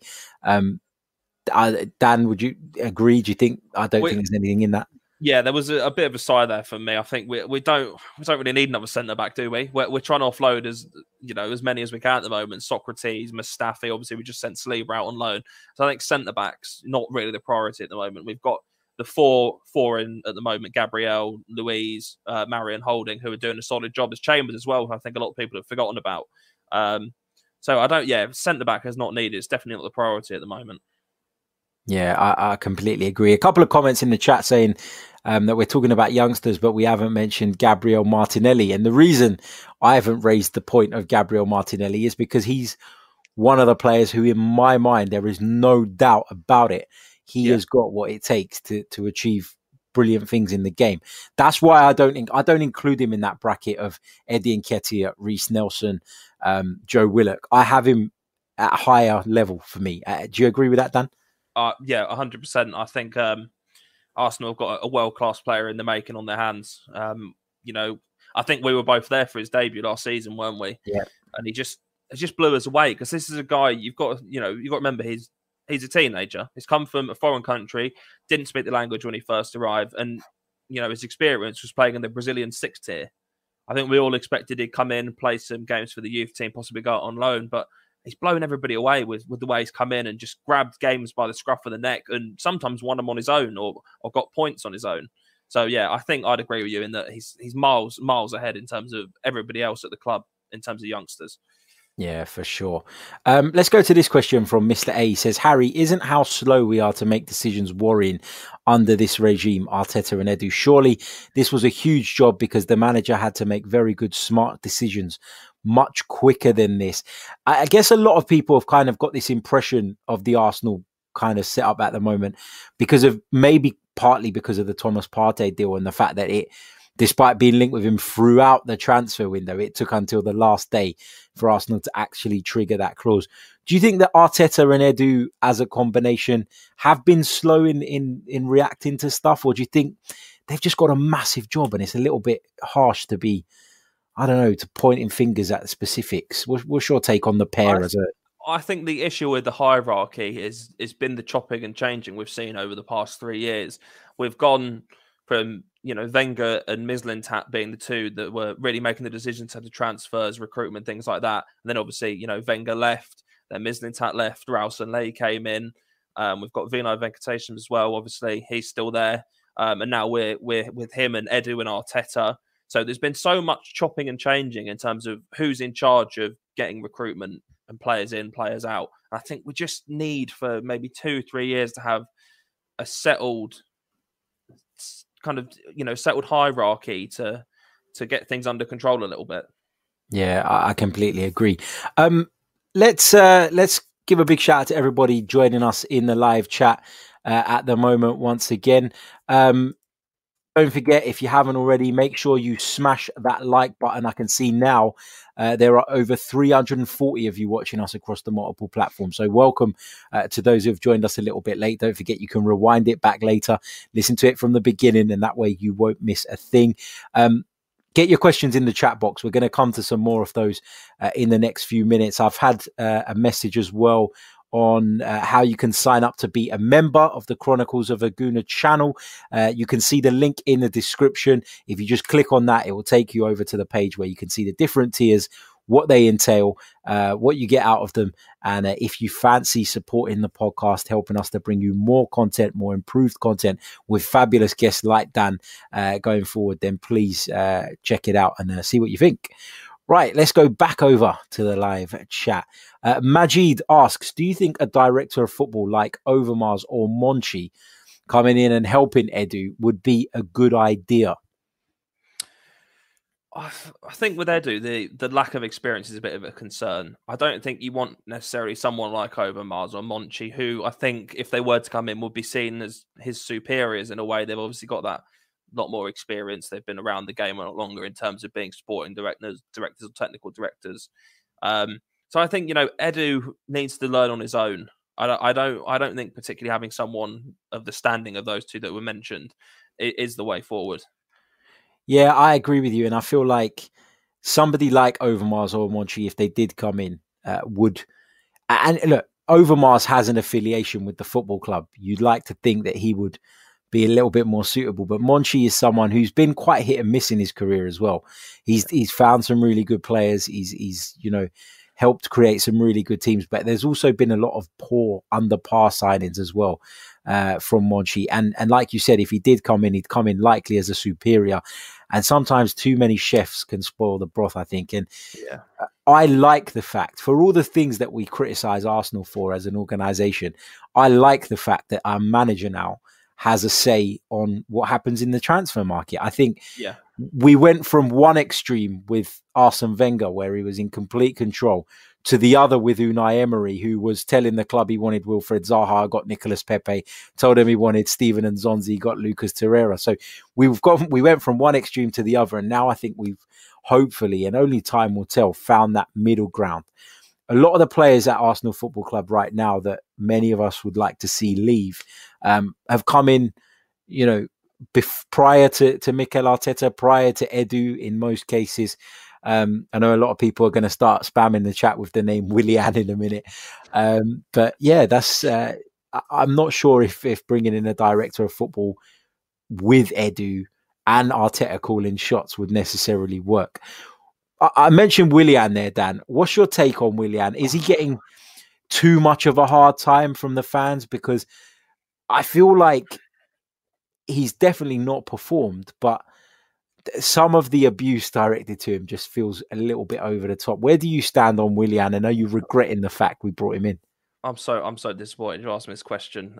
Dan, would you agree? Do you think? I don't think there's anything in that. Yeah, there was a bit of a sigh there for me. I think we don't really need another centre back, do we? We're trying to offload as many as we can at the moment. Socrates, Mustafi, obviously we just sent Saliba out on loan. So I think centre backs not really the priority at the moment. We've got the four in at the moment: Gabriel, Luiz, Marion Holding, who are doing a solid job as Chambers as well. I think a lot of people have forgotten about. So centre back is not needed. It's definitely not the priority at the moment. Yeah, I completely agree. A couple of comments in the chat saying that we're talking about youngsters, but we haven't mentioned Gabriel Martinelli. And the reason I haven't raised the point of Gabriel Martinelli is because he's one of the players who, in my mind, there is no doubt about it. He has got what it takes to achieve brilliant things in the game. That's why I don't include him in that bracket of Eddie Nketiah, Reece Nelson, Joe Willock. I have him at a higher level for me. Do you agree with that, Dan? Yeah, 100%. I think Arsenal have got a world-class player in the making on their hands. I think we were both there for his debut last season, weren't we? Yeah. And he just blew us away, because this is a guy you've got to remember he's a teenager. He's come from a foreign country, didn't speak the language when he first arrived, and his experience was playing in the Brazilian 6th tier. I think we all expected he'd come in, play some games for the youth team, possibly go out on loan, but he's blown everybody away with the way he's come in and just grabbed games by the scruff of the neck and sometimes won them on his own or got points on his own. So, yeah, I think I'd agree with you in that he's miles ahead in terms of everybody else at the club in terms of youngsters. Yeah, for sure. Let's go to this question from Mr. A. He says, Harry, isn't how slow we are to make decisions worrying under this regime, Arteta and Edu? Surely this was a huge job because the manager had to make very good, smart decisions much quicker than this. I guess a lot of people have kind of got this impression of the Arsenal kind of setup at the moment partly because of the Thomas Partey deal and the fact that it, despite being linked with him throughout the transfer window, it took until the last day for Arsenal to actually trigger that clause. Do you think that Arteta and Edu as a combination have been slow in reacting to stuff? Or do you think they've just got a massive job and it's a little bit harsh to be, I don't know, to pointing fingers at the specifics? What's your take on the pair I think the issue with the hierarchy is been the chopping and changing we've seen over the past 3 years. We've gone from Wenger and Mislintat being the two that were really making the decisions to the transfers, recruitment, things like that. And then obviously, Wenger left, then Mislintat left, Ralston Lay came in. We've got Vinay Venkatesham as well. Obviously, he's still there. And now we're with him and Edu and Arteta. So there's been so much chopping and changing in terms of who's in charge of getting recruitment and players in, players out. And I think we just need for maybe 2-3 years to have a settled settled hierarchy to get things under control a little bit. Yeah, I completely agree. Let's give a big shout out to everybody joining us in the live chat at the moment once again. Don't forget, if you haven't already, make sure you smash that like button. I can see now there are over 340 of you watching us across the multiple platforms. So welcome to those who have joined us a little bit late. Don't forget, you can rewind it back later, listen to it from the beginning, and that way you won't miss a thing. Get your questions in the chat box. We're going to come to some more of those in the next few minutes. I've had a message as well on how you can sign up to be a member of the Chronicles of a Gooner channel. You can see the link in the description. If you just click on that, it will take you over to the page where you can see the different tiers, what they entail, what you get out of them. And if you fancy supporting the podcast, helping us to bring you more content, more improved content with fabulous guests like Dan going forward, then please check it out and see what you think. Right, let's go back over to the live chat. Majid asks, do you think a director of football like Overmars or Monchi coming in and helping Edu would be a good idea? I think with Edu, the lack of experience is a bit of a concern. I don't think you want necessarily someone like Overmars or Monchi, who I think if they were to come in would be seen as his superiors in a way. They've obviously got that lot more experience. They've been around the game a lot longer in terms of being sporting directors or technical directors. So I think, Edu needs to learn on his own. I don't think particularly having someone of the standing of those two that were mentioned is the way forward. Yeah, I agree with you. And I feel like somebody like Overmars or Monchi, if they did come in, would... And look, Overmars has an affiliation with the football club. You'd like to think that he would be a little bit more suitable, but Monchi is someone who's been quite hit and miss in his career as well. He's found some really good players. He's helped create some really good teams, but there's also been a lot of poor under par signings as well from Monchi. And like you said, if he did come in, he'd come in likely as a superior. And sometimes too many chefs can spoil the broth, I think. And yeah. I like the fact, for all the things that we criticize Arsenal for as an organization, I like the fact that our manager now has a say on what happens in the transfer market. I think Yeah. we went from one extreme with Arsene Wenger, where he was in complete control, to the other with Unai Emery, who was telling the club he wanted Wilfred Zaha, got Nicolas Pepe, told him he wanted Steven Nzonzi, got Lucas Torreira. So we went from one extreme to the other, and now I think we've hopefully, and only time will tell, found that middle ground. A lot of the players at Arsenal Football Club right now that many of us would like to see leave have come in, prior to Mikel Arteta, prior to Edu in most cases. I know a lot of people are going to start spamming the chat with the name Willian in a minute. But yeah, that's. I'm not sure if bringing in a director of football with Edu and Arteta calling shots would necessarily work. I mentioned Willian there, Dan. What's your take on Willian? Is he getting too much of a hard time from the fans? Because I feel like he's definitely not performed, but some of the abuse directed to him just feels a little bit over the top. Where do you stand on Willian? And are you regretting the fact we brought him in? I'm so disappointed you asked me this question.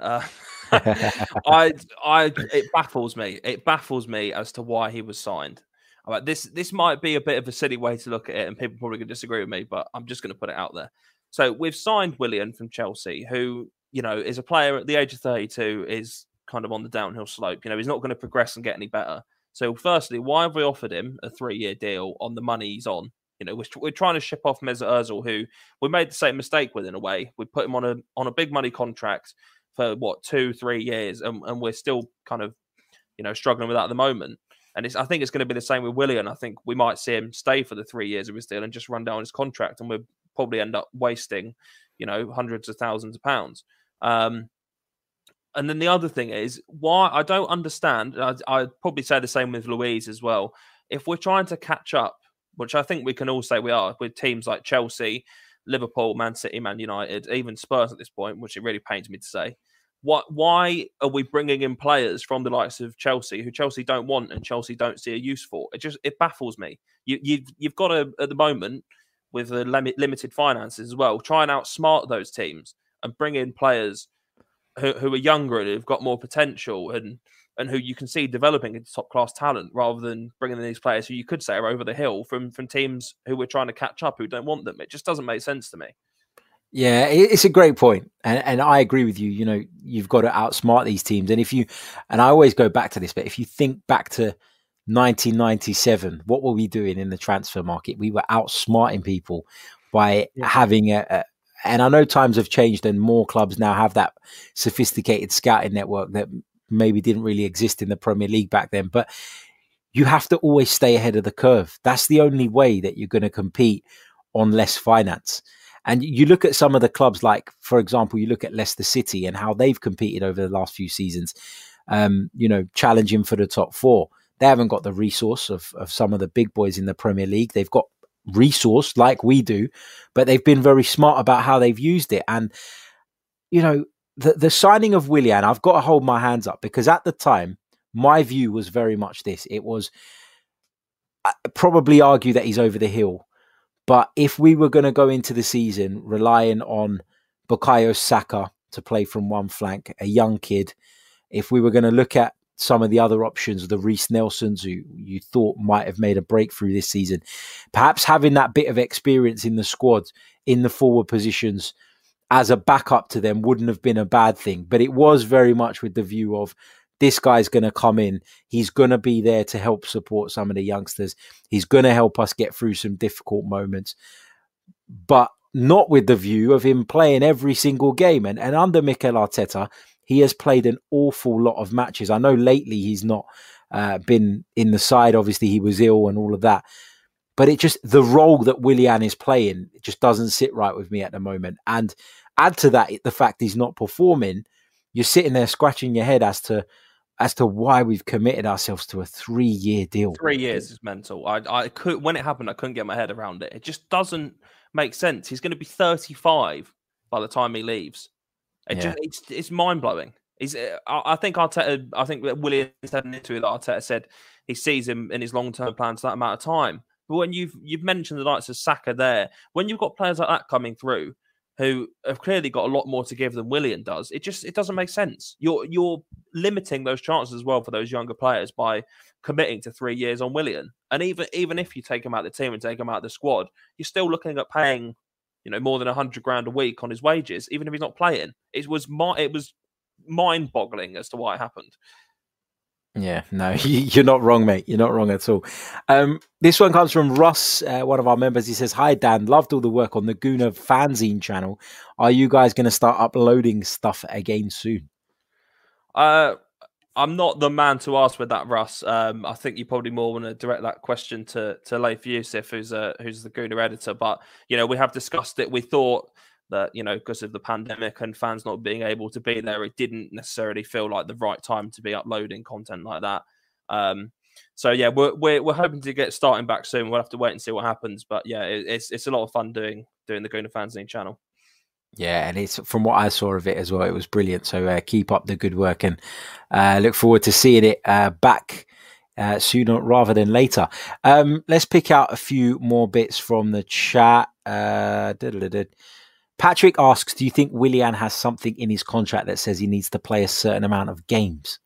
It baffles me. It baffles me as to why he was signed. This might be a bit of a silly way to look at it, and people probably could disagree with me, but I'm just going to put it out there. So we've signed Willian from Chelsea, who, is a player at the age of 32, is kind of on the downhill slope. He's not going to progress and get any better. So firstly, why have we offered him a 3-year deal on the money he's on? We're trying to ship off Mesut Ozil, who we made the same mistake with in a way. We put him on a big money contract for 2-3 years, and we're still kind of struggling with that at the moment. And I think it's going to be the same with Willian. I think we might see him stay for the 3 years of his deal and just run down his contract, and we'll probably end up wasting hundreds of thousands of pounds. And then the other thing is, why I don't understand, I'd probably say the same with Luiz as well. If we're trying to catch up, which I think we can all say we are, with teams like Chelsea, Liverpool, Man City, Man United, even Spurs at this point, which it really pains me to say, why are we bringing in players from the likes of Chelsea who Chelsea don't want and Chelsea don't see a use for? It baffles me. You've got to, at the moment, with the limited finances as well, try and outsmart those teams and bring in players who are younger and who've got more potential and who you can see developing into top-class talent, rather than bringing in these players who you could say are over the hill from teams who we're trying to catch up, who don't want them. It just doesn't make sense to me. Yeah, it's a great point. And I agree with you. You've got to outsmart these teams. And I always go back to this, but if you think back to 1997, what were we doing in the transfer market? We were outsmarting people by having and I know times have changed and more clubs now have that sophisticated scouting network that maybe didn't really exist in the Premier League back then. But you have to always stay ahead of the curve. That's the only way that you're going to compete on less finance. And you look at some of the clubs, like, for example, you look at Leicester City and how they've competed over the last few seasons, challenging for the top four. They haven't got the resource of some of the big boys in the Premier League. They've got resource like we do, but they've been very smart about how they've used it. And, the signing of Willian, I've got to hold my hands up, because at the time, my view was very much this. It was, I'd probably argue that he's over the hill. But if we were going to go into the season relying on Bukayo Saka to play from one flank, a young kid, if we were going to look at some of the other options, the Reece Nelsons, who you thought might have made a breakthrough this season, perhaps having that bit of experience in the squad, in the forward positions, as a backup to them wouldn't have been a bad thing. But it was very much with the view of, this guy's going to come in. He's going to be there to help support some of the youngsters. He's going to help us get through some difficult moments, but not with the view of him playing every single game. And under Mikel Arteta, he has played an awful lot of matches. I know lately he's not been in the side. Obviously, he was ill and all of that. But the role that Willian is playing, it just doesn't sit right with me at the moment. And add to that the fact he's not performing, you're sitting there scratching your head as to why we've committed ourselves to a 3-year deal. 3 years is mental. I could, when it happened, I couldn't get my head around it. It just doesn't make sense. He's going to be 35 by the time he leaves. It's mind blowing. I think Willian said in an interview that Arteta said he sees him in his long term plans that amount of time. But when you've mentioned the likes of Saka there, when you've got players like that coming through, who have clearly got a lot more to give than Willian does. It doesn't make sense. You're limiting those chances as well for those younger players by committing to 3 years on Willian. And even if you take him out of the team and take him out of the squad, you're still looking at paying, more than $100,000 a week on his wages, even if he's not playing. It was mind-boggling as to why it happened. Yeah, no, you're not wrong, mate. You're not wrong at all. This one comes from Russ, one of our members. He says, "Hi, Dan. Loved all the work on the Gooner Fanzine channel. Are you guys going to start uploading stuff again soon?" I'm not the man to ask with that, Russ. I think you probably more want to direct that question to Leif Yusuf, who's the Gooner editor. But, we have discussed it. We thought that, because of the pandemic and fans not being able to be there, it didn't necessarily feel like the right time to be uploading content like that. So yeah, we're hoping to get starting back soon. We'll have to wait and see what happens. But yeah, it's a lot of fun doing the Gooner Fanzine channel. Yeah, and it's from what I saw of it as well, it was brilliant. So keep up the good work, and look forward to seeing it back sooner rather than later. Let's pick out a few more bits from the chat. Patrick asks, do you think Willian has something in his contract that says he needs to play a certain amount of games?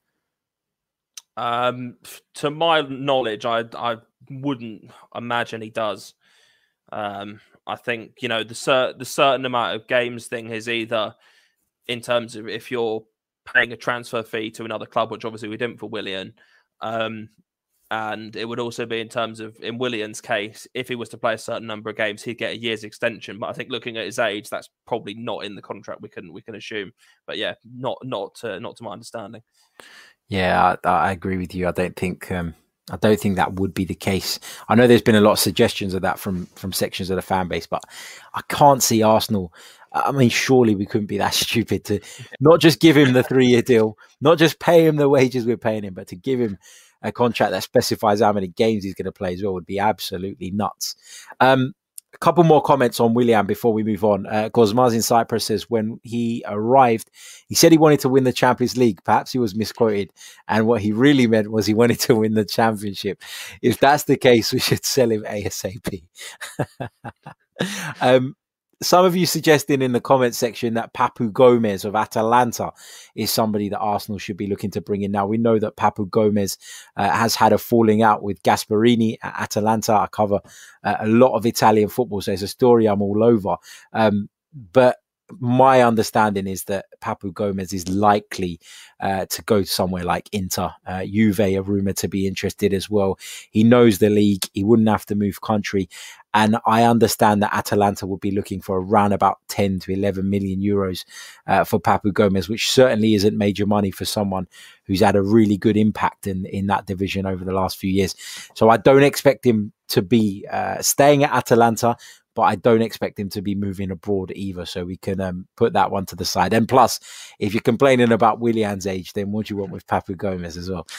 To my knowledge, I wouldn't imagine he does. I think, the certain amount of games thing is either in terms of if you're paying a transfer fee to another club, which obviously we didn't for Willian. And it would also be in terms of, in Willian's case, if he was to play a certain number of games, he'd get a year's extension. But I think looking at his age, that's probably not in the contract. We can assume, but yeah, not to my understanding. Yeah, I agree with you. I don't think that would be the case. I know there's been a lot of suggestions of that from sections of the fan base, but I can't see Arsenal. I mean, surely we couldn't be that stupid to not just give him the 3-year deal, not just pay him the wages we're paying him, but to give him a contract that specifies how many games he's going to play as well would be absolutely nuts. A couple more comments on Willian before we move on. Gosmaz in Cyprus says, when he arrived, he said he wanted to win the Champions League. Perhaps he was misquoted. And what he really meant was he wanted to win the championship. If that's the case, we should sell him ASAP. Some of you suggesting in the comment section that Papu Gomez of Atalanta is somebody that Arsenal should be looking to bring in. Now, we know that Papu Gomez has had a falling out with Gasperini at Atalanta. I cover a lot of Italian football, so it's a story I'm all over. But my understanding is that Papu Gomez is likely to go somewhere like Inter. Juve are rumoured to be interested as well. He knows the league. He wouldn't have to move country. And I understand that Atalanta would be looking for around about 10 to 11 million euros for Papu Gomez, which certainly isn't major money for someone who's had a really good impact in that division over the last few years. So I don't expect him to be staying at Atalanta, but I don't expect him to be moving abroad either. So we can put that one to the side. And plus, if you're complaining about Willian's age, then what do you want with Papu Gomez as well?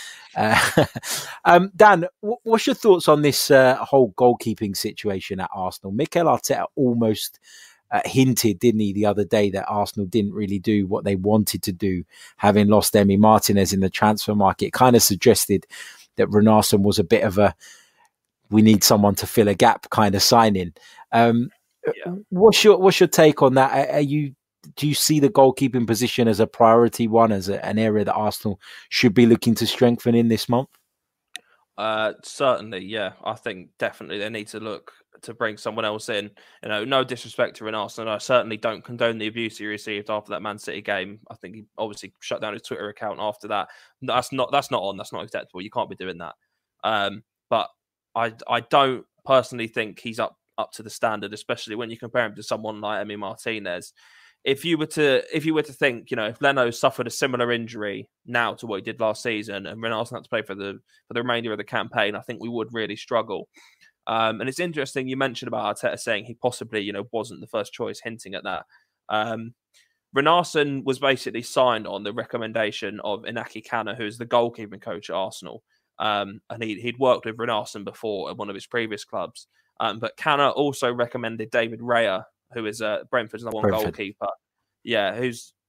Dan, what's your thoughts on this whole goalkeeping situation at Arsenal? Mikel Arteta almost hinted, didn't he, the other day that Arsenal didn't really do what they wanted to do, having lost Emi Martinez in the transfer market. It kind of suggested that Renarsson was a bit of a, we need someone to fill a gap kind of signing. What's your take on that? Do you see the goalkeeping position as a priority one, as an area that Arsenal should be looking to strengthen in this month? Certainly, yeah. I think definitely they need to look to bring someone else in. No disrespect to Renarsson. I certainly don't condone the abuse he received after that Man City game. I think he obviously shut down his Twitter account after that. That's not acceptable. You can't be doing that. But I don't personally think he's up to the standard, especially when you compare him to someone like Emi Martinez. If you were to think, if Leno suffered a similar injury now to what he did last season, and Renarsson had to play for the remainder of the campaign, I think we would really struggle. And it's interesting you mentioned about Arteta saying he possibly, wasn't the first choice, hinting at that. Renarsson was basically signed on the recommendation of Inaki Kana, who's the goalkeeping coach at Arsenal. And he'd worked with Renarsson before at one of his previous clubs. But Canna also recommended David Raya, who is Brentford's number one goalkeeper. Yeah, who's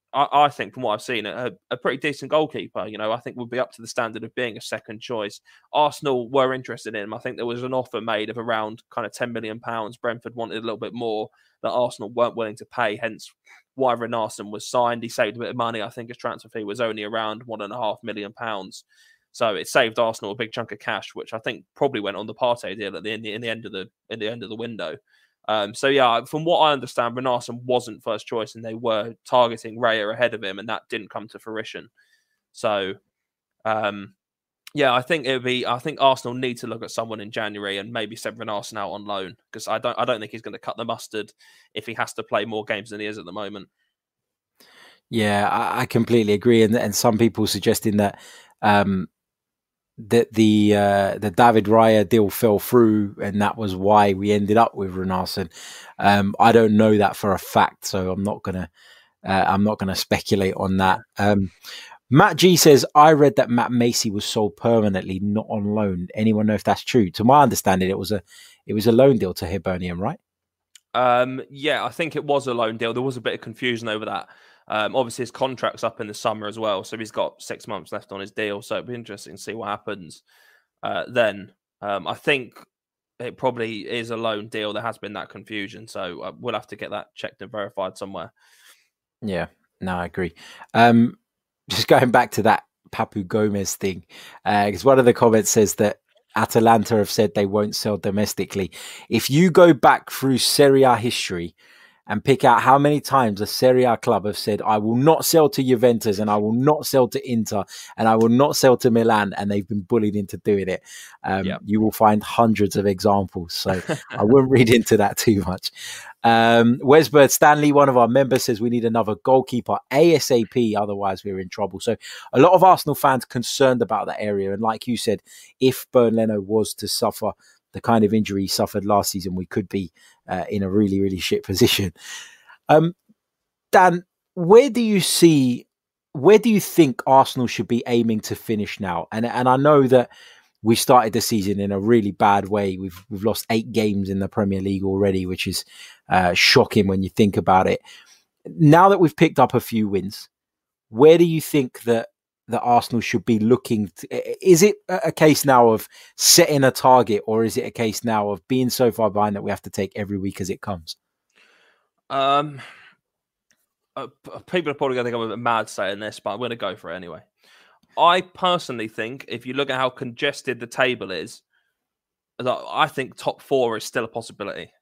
I think from what I've seen, a pretty decent goalkeeper. You know, I think would be up to the standard of being a second choice. Arsenal were interested in him. I think there was an offer made of around kind of £10 million. Brentford wanted a little bit more that Arsenal weren't willing to pay. Hence why Renarson was signed. He saved a bit of money. I think his transfer fee was only around £1.5 million. So it saved Arsenal a big chunk of cash, which I think probably went on the Partey deal at the end of the window. So yeah, from what I understand, Renarson wasn't first choice, and they were targeting Raya ahead of him, and that didn't come to fruition. So, yeah, I think Arsenal need to look at someone in January and maybe send Renarson out on loan, because I don't think he's going to cut the mustard if he has to play more games than he is at the moment. Yeah, I completely agree, and some people suggesting that that the David Raya deal fell through, and that was why we ended up with Renarson. I don't know that for a fact, so I'm not gonna speculate on that. Matt G says, I read that Matt Macy was sold permanently, not on loan. Anyone know if that's true? To my understanding, it was a loan deal to Hibernian, right? Yeah, I think it was a loan deal. There was a bit of confusion over that. Obviously, his contract's up in the summer as well, so he's got 6 months left on his deal. So it'd be interesting to see what happens then. I think it probably is a loan deal. There has been that confusion, so we'll have to get that checked and verified somewhere. Yeah, no, I agree. Just going back to that Papu Gomez thing, because one of the comments says that Atalanta have said they won't sell domestically. If you go back through Serie A history and pick out how many times a Serie A club have said, I will not sell to Juventus, and I will not sell to Inter, and I will not sell to Milan, and they've been bullied into doing it, you will find hundreds of examples. So I wouldn't read into that too much. Wesbird Stanley, one of our members, says we need another goalkeeper ASAP, otherwise we're in trouble. So a lot of Arsenal fans concerned about that area. And like you said, if Bernd Leno was to suffer the kind of injury he suffered last season, we could be in a really, really shit position. Dan, where do you think Arsenal should be aiming to finish now? And I know that we started the season in a really bad way. We've lost 8 games in the Premier League already, which is shocking when you think about it. Now that we've picked up a few wins, where do you think that Arsenal should be looking to? Is it a case now of setting a target, or is it a case now of being so far behind that we have to take every week as it comes? People are probably going to think I'm a bit mad saying this, but I'm going to go for it anyway. I personally think if you look at how congested the table is, I think top 4 is still a possibility.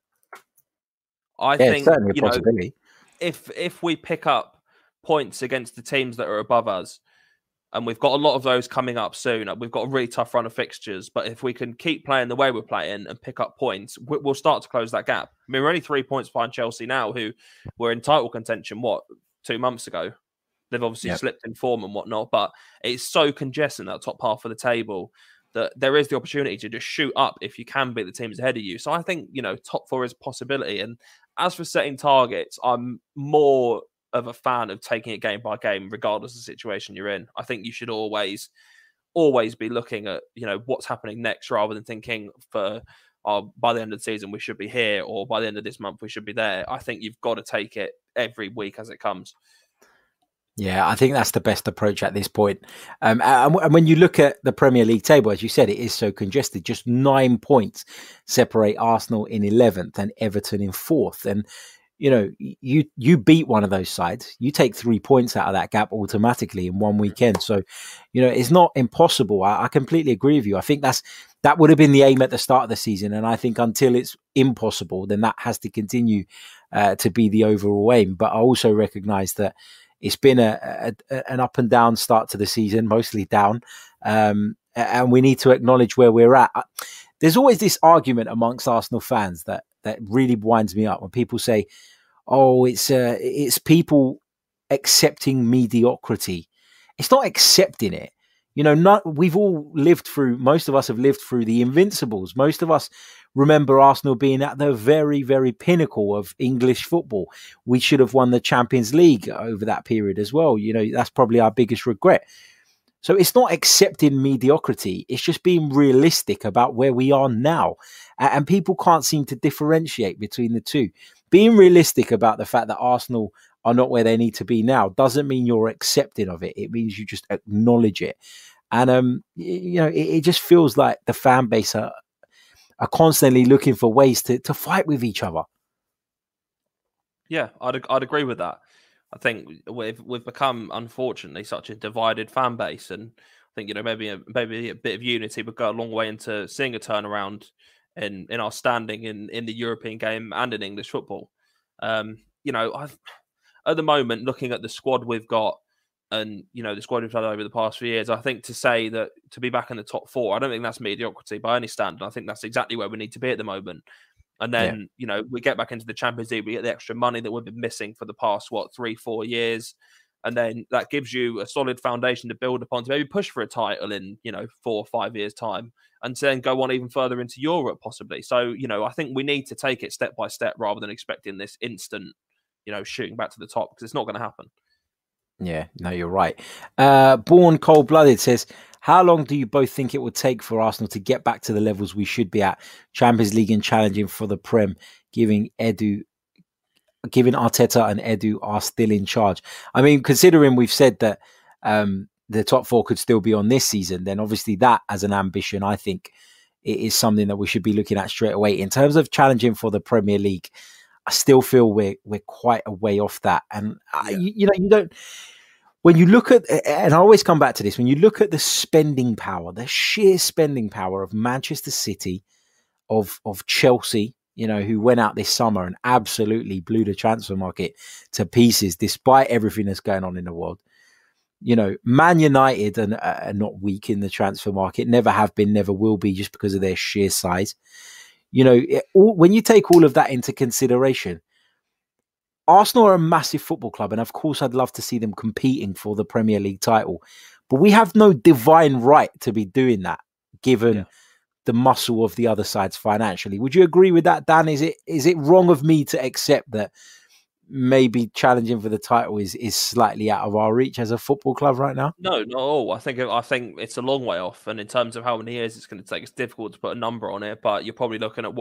I think certainly a possibility. If we pick up points against the teams that are above us, and we've got a lot of those coming up soon. We've got a really tough run of fixtures, but if we can keep playing the way we're playing and pick up points, we'll start to close that gap. I mean, we're only 3 points behind Chelsea now, who were in title contention, 2 months ago? They've obviously slipped in form and whatnot, but it's so congested in that top half of the table that there is the opportunity to just shoot up if you can beat the teams ahead of you. So I think, top 4 is a possibility. And as for setting targets, I'm more of a fan of taking it game by game, regardless of the situation you're in. I think you should always be looking at, what's happening next, rather than thinking by the end of the season, we should be here, or by the end of this month, we should be there. I think you've got to take it every week as it comes. Yeah, I think that's the best approach at this point. And when you look at the Premier League table, as you said, it is so congested. Just 9 points separate Arsenal in 11th and Everton in 4th. And you beat one of those sides, you take 3 points out of that gap automatically in one weekend. So, it's not impossible. I completely agree with you. I think that would have been the aim at the start of the season. And I think until it's impossible, then that has to continue to be the overall aim. But I also recognize that it's been an up and down start to the season, mostly down. And we need to acknowledge where we're at. There's always this argument amongst Arsenal fans that really winds me up when people say, "Oh, it's people accepting mediocrity." It's not accepting it. We've all lived through. Most of us have lived through the Invincibles. Most of us remember Arsenal being at the very, very pinnacle of English football. We should have won the Champions League over that period as well. That's probably our biggest regret. So it's not accepting mediocrity. It's just being realistic about where we are now. And people can't seem to differentiate between the two. Being realistic about the fact that Arsenal are not where they need to be now, doesn't mean you're accepting of it. It means you just acknowledge it. And, it just feels like the fan base are constantly looking for ways to fight with each other. Yeah, I'd agree with that. I think we've become, unfortunately, such a divided fan base, and I think maybe a bit of unity would go a long way into seeing a turnaround in our standing in the European game and in English football. I've at the moment, looking at the squad we've got, and the squad we've had over the past few years, I think to say that to be back in the top four, I don't think that's mediocrity by any standard. I think that's exactly where we need to be at the moment. And then, we get back into the Champions League, we get the extra money that we've been missing for the past, 3-4 years. And then that gives you a solid foundation to build upon to maybe push for a title in, 4 or 5 years' time, and then go on even further into Europe, possibly. So, I think we need to take it step by step rather than expecting this instant, shooting back to the top, because it's not going to happen. Yeah, no, you're right. Born Cold-Blooded says, how long do you both think it would take for Arsenal to get back to the levels we should be at, Champions League and challenging for the Prem, given Arteta and Edu are still in charge? I mean, considering we've said that the top four could still be on this season, then obviously that as an ambition, I think it is something that we should be looking at straight away. In terms of challenging for the Premier League, I still feel we're quite a way off that. And, you don't... When you look at, and I always come back to this, when you look at the spending power, the sheer spending power of Manchester City, of Chelsea, who went out this summer and absolutely blew the transfer market to pieces, despite everything that's going on in the world. Man United are not weak in the transfer market, never have been, never will be, just because of their sheer size. When you take all of that into consideration, Arsenal are a massive football club, and of course I'd love to see them competing for the Premier League title. But we have no divine right to be doing that, given the muscle of the other sides financially. Would you agree with that, Dan? Is it wrong of me to accept that maybe challenging for the title is slightly out of our reach as a football club right now? No, not at all. I think it's a long way off. And in terms of how many years it's going to take, it's difficult to put a number on it, but you're probably looking at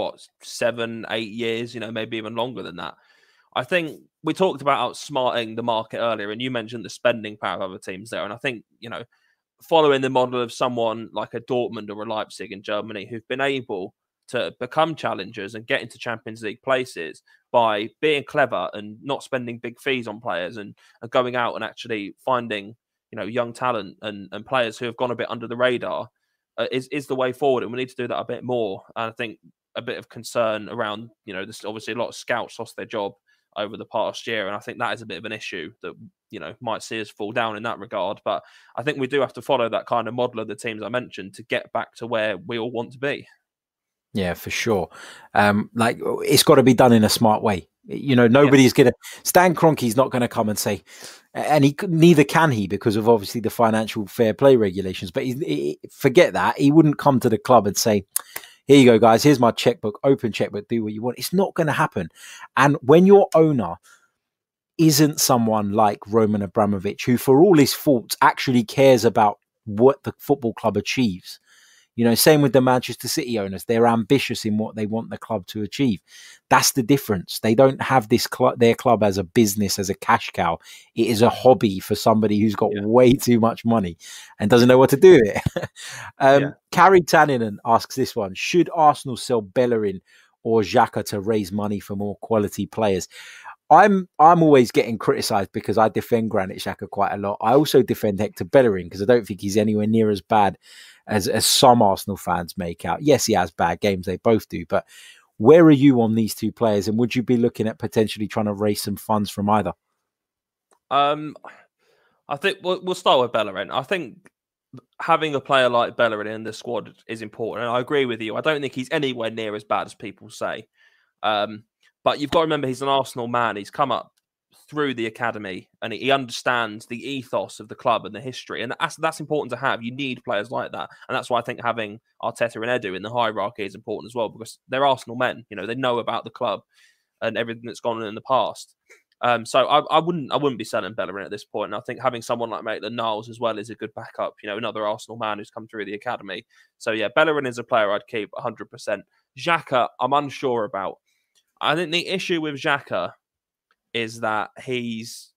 7-8 years, maybe even longer than that. I think we talked about outsmarting the market earlier, and you mentioned the spending power of other teams there. And I think, following the model of someone like a Dortmund or a Leipzig in Germany, who've been able to become challengers and get into Champions League places by being clever and not spending big fees on players, and going out and actually finding, young talent and players who have gone a bit under the radar, is the way forward. And we need to do that a bit more. And I think a bit of concern around, there's obviously a lot of scouts lost their job over the past year, and I think that is a bit of an issue that might see us fall down in that regard. But I think we do have to follow that kind of model of the teams I mentioned to get back to where we all want to be. Yeah, for sure. It's got to be done in a smart way. Nobody's going to... Stan Kroenke's not going to come and say, and neither can he, because of obviously the financial fair play regulations, but forget that. He wouldn't come to the club and say, here you go, guys, here's my checkbook, open checkbook, do what you want. It's not going to happen. And when your owner isn't someone like Roman Abramovich, who for all his faults actually cares about what the football club achieves, same with the Manchester City owners. They're ambitious in what they want the club to achieve. That's the difference. They don't have their club as a business, as a cash cow. It is a hobby for somebody who's got way too much money and doesn't know what to do with it. Carrie Tanninen asks this one: should Arsenal sell Bellerin or Xhaka to raise money for more quality players? I'm always getting criticised because I defend Granit Xhaka quite a lot. I also defend Hector Bellerin because I don't think he's anywhere near as bad as some Arsenal fans make out. Yes, he has bad games. They both do. But where are you on these two players? And would you be looking at potentially trying to raise some funds from either? I think we'll start with Bellerin. I think having a player like Bellerin in the squad is important. And I agree with you. I don't think he's anywhere near as bad as people say. But you've got to remember, he's an Arsenal man. He's come up through the academy, and he understands the ethos of the club and the history. And that's important to have. You need players like that. And that's why I think having Arteta and Edu in the hierarchy is important as well, because they're Arsenal men. They know about the club and everything that's gone on in the past. So I wouldn't be selling Bellerin at this point. And I think having someone like Maitland-Niles as well is a good backup. Another Arsenal man who's come through the academy. So yeah, Bellerin is a player I'd keep 100%. Xhaka, I'm unsure about. I think the issue with Xhaka is that he's,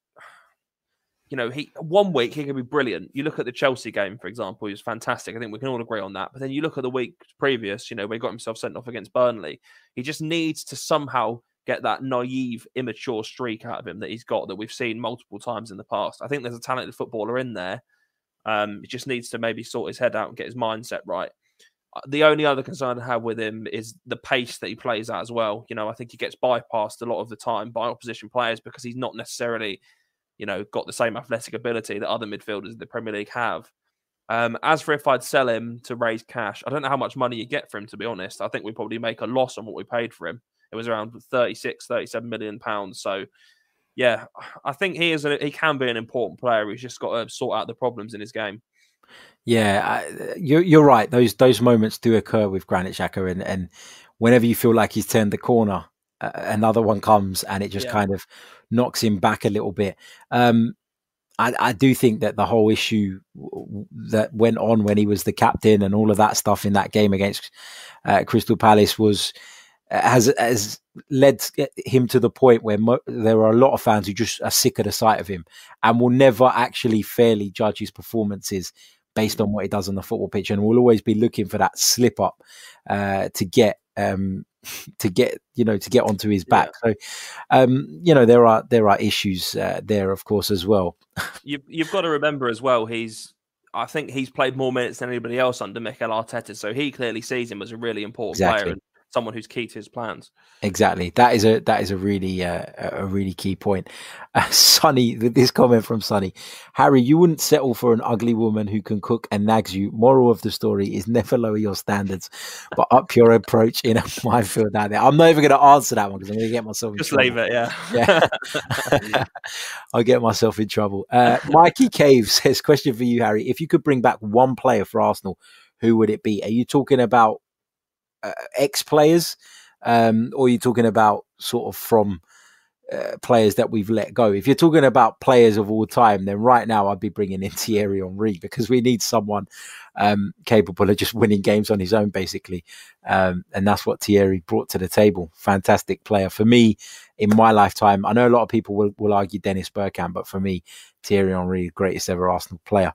one week he can be brilliant. You look at the Chelsea game, for example, he was fantastic. I think we can all agree on that. But then you look at the week previous, where he got himself sent off against Burnley. He just needs to somehow get that naive, immature streak out of him that he's got, that we've seen multiple times in the past. I think there's a talented footballer in there. He just needs to maybe sort his head out and get his mindset right. The only other concern I have with him is the pace that he plays at as well. I think he gets bypassed a lot of the time by opposition players because he's not necessarily, got the same athletic ability that other midfielders in the Premier League have. As for if I'd sell him to raise cash, I don't know how much money you get for him, to be honest. I think we probably make a loss on what we paid for him. It was around 37 million pounds. So, yeah, I think he can be an important player. He's just got to sort out the problems in his game. Yeah, you're right. Those moments do occur with Granit Xhaka, and whenever you feel like he's turned the corner, another one comes and it just kind of knocks him back a little bit. I do think that the whole issue that went on when he was the captain and all of that stuff in that game against Crystal Palace has led him to the point where there are a lot of fans who just are sick of the sight of him and will never actually fairly judge his performances based on what he does on the football pitch, and will always be looking for that slip up to get onto his back. So there are issues there, of course, as well. You've got to remember as well, I think he's played more minutes than anybody else under Mikel Arteta, so he clearly sees him as a really important player and someone who's key to his plans. Exactly. That is a really key point. Sonny, this comment from Sonny: Harry, you wouldn't settle for an ugly woman who can cook and nags you. Moral of the story is never lower your standards, but up your approach in a minefield out there. I'm not even going to answer that one because I'm going to get myself in trouble. Leave it, yeah. I'll get myself in trouble. Mikey Cave says, question for you, Harry. If you could bring back one player for Arsenal, who would it be? Are you talking about ex-players, or are you talking about sort of from players that we've let go? If you're talking about players of all time, then right now I'd be bringing in Thierry Henry, because we need someone capable of just winning games on his own, basically. And that's what Thierry brought to the table. Fantastic player. For me, in my lifetime, I know a lot of people will argue Dennis Bergkamp, but for me, Thierry Henry, greatest ever Arsenal player.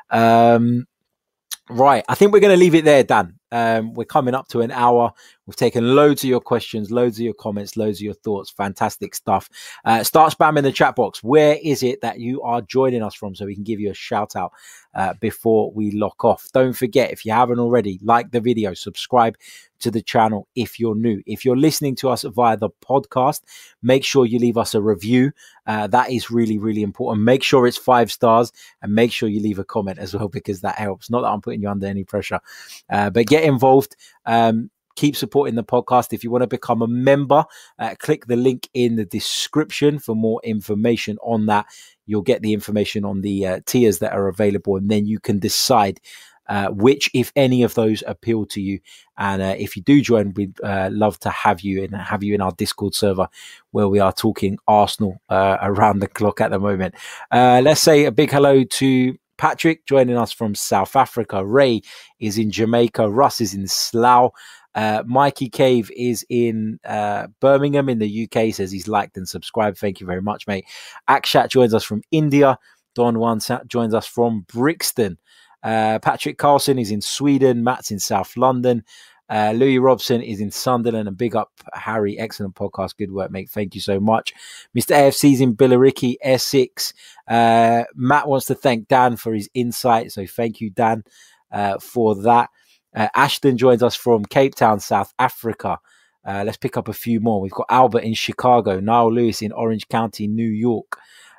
Right, I think we're going to leave it there, Dan. We're coming up to an hour. We've taken loads of your questions, loads of your comments, loads of your thoughts. Fantastic stuff. Start spamming the chat box. Where is it that you are joining us from, so we can give you a shout out before we lock off? Don't forget, if you haven't already, like the video, subscribe to the channel if you're new. If you're listening to us via the podcast, make sure you leave us a review. That is really, really important. Make sure it's 5 stars, and make sure you leave a comment as well, because that helps. Not that I'm putting you under any pressure, but get involved. Keep supporting the podcast. If you want to become a member, click the link in the description for more information on that. You'll get the information on the tiers that are available, and then you can decide which, if any of those, appeal to you. And if you do join, we'd love to have you in our Discord server, where we are talking Arsenal around the clock at the moment. Let's say a big hello to Patrick, joining us from South Africa. Ray is in Jamaica. Russ is in Slough. Mikey Cave is in Birmingham in the UK. Says he's liked and subscribed. Thank you very much, mate. Akshat joins us from India. Don Juan joins us from Brixton. Patrick Carlson is in Sweden. Matt's in South London. Louis Robson is in Sunderland. And big up Harry, excellent podcast, good work, mate. Thank you so much. Mr. AFC is in Billericay, Essex. Matt wants to thank Dan for his insight, so thank you, Dan, for that. Ashton joins us from Cape Town, South Africa. Let's pick up a few more. We've got Albert in Chicago, Niall Lewis in Orange County, New York.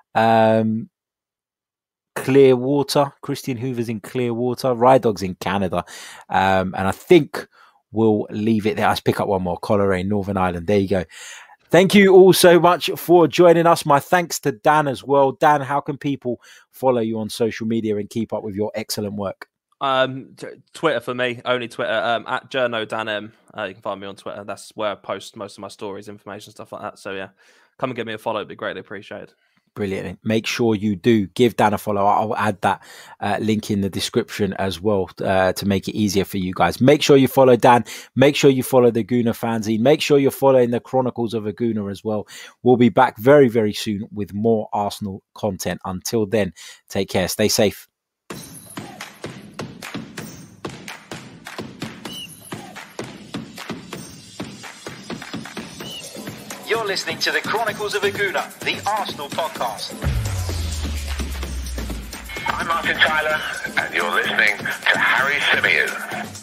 Clearwater, Christian Hoover's in Clearwater. Rydog's in Canada. And I think we'll leave it there. Let's pick up one more. Coleraine, Northern Ireland. There you go. Thank you all so much for joining us. My thanks to Dan as well. Dan, how can people follow you on social media and keep up with your excellent work? Twitter for me, only Twitter, at JournoDanM. You can find me on Twitter. That's where I post most of my stories, information, stuff like that. So yeah, come and give me a follow. It'd be greatly appreciated. Brilliant. Make sure you do give Dan a follow. I'll add that link in the description as well to make it easier for you guys. Make sure you follow Dan. Make sure you follow the Gooner fanzine. Make sure you're following the Chronicles of a Gooner as well. We'll be back very, very soon with more Arsenal content. Until then, take care. Stay safe. You're listening to the Chronicles of a Gooner, the Arsenal podcast. I'm Martin Tyler, and you're listening to Harry Symeou.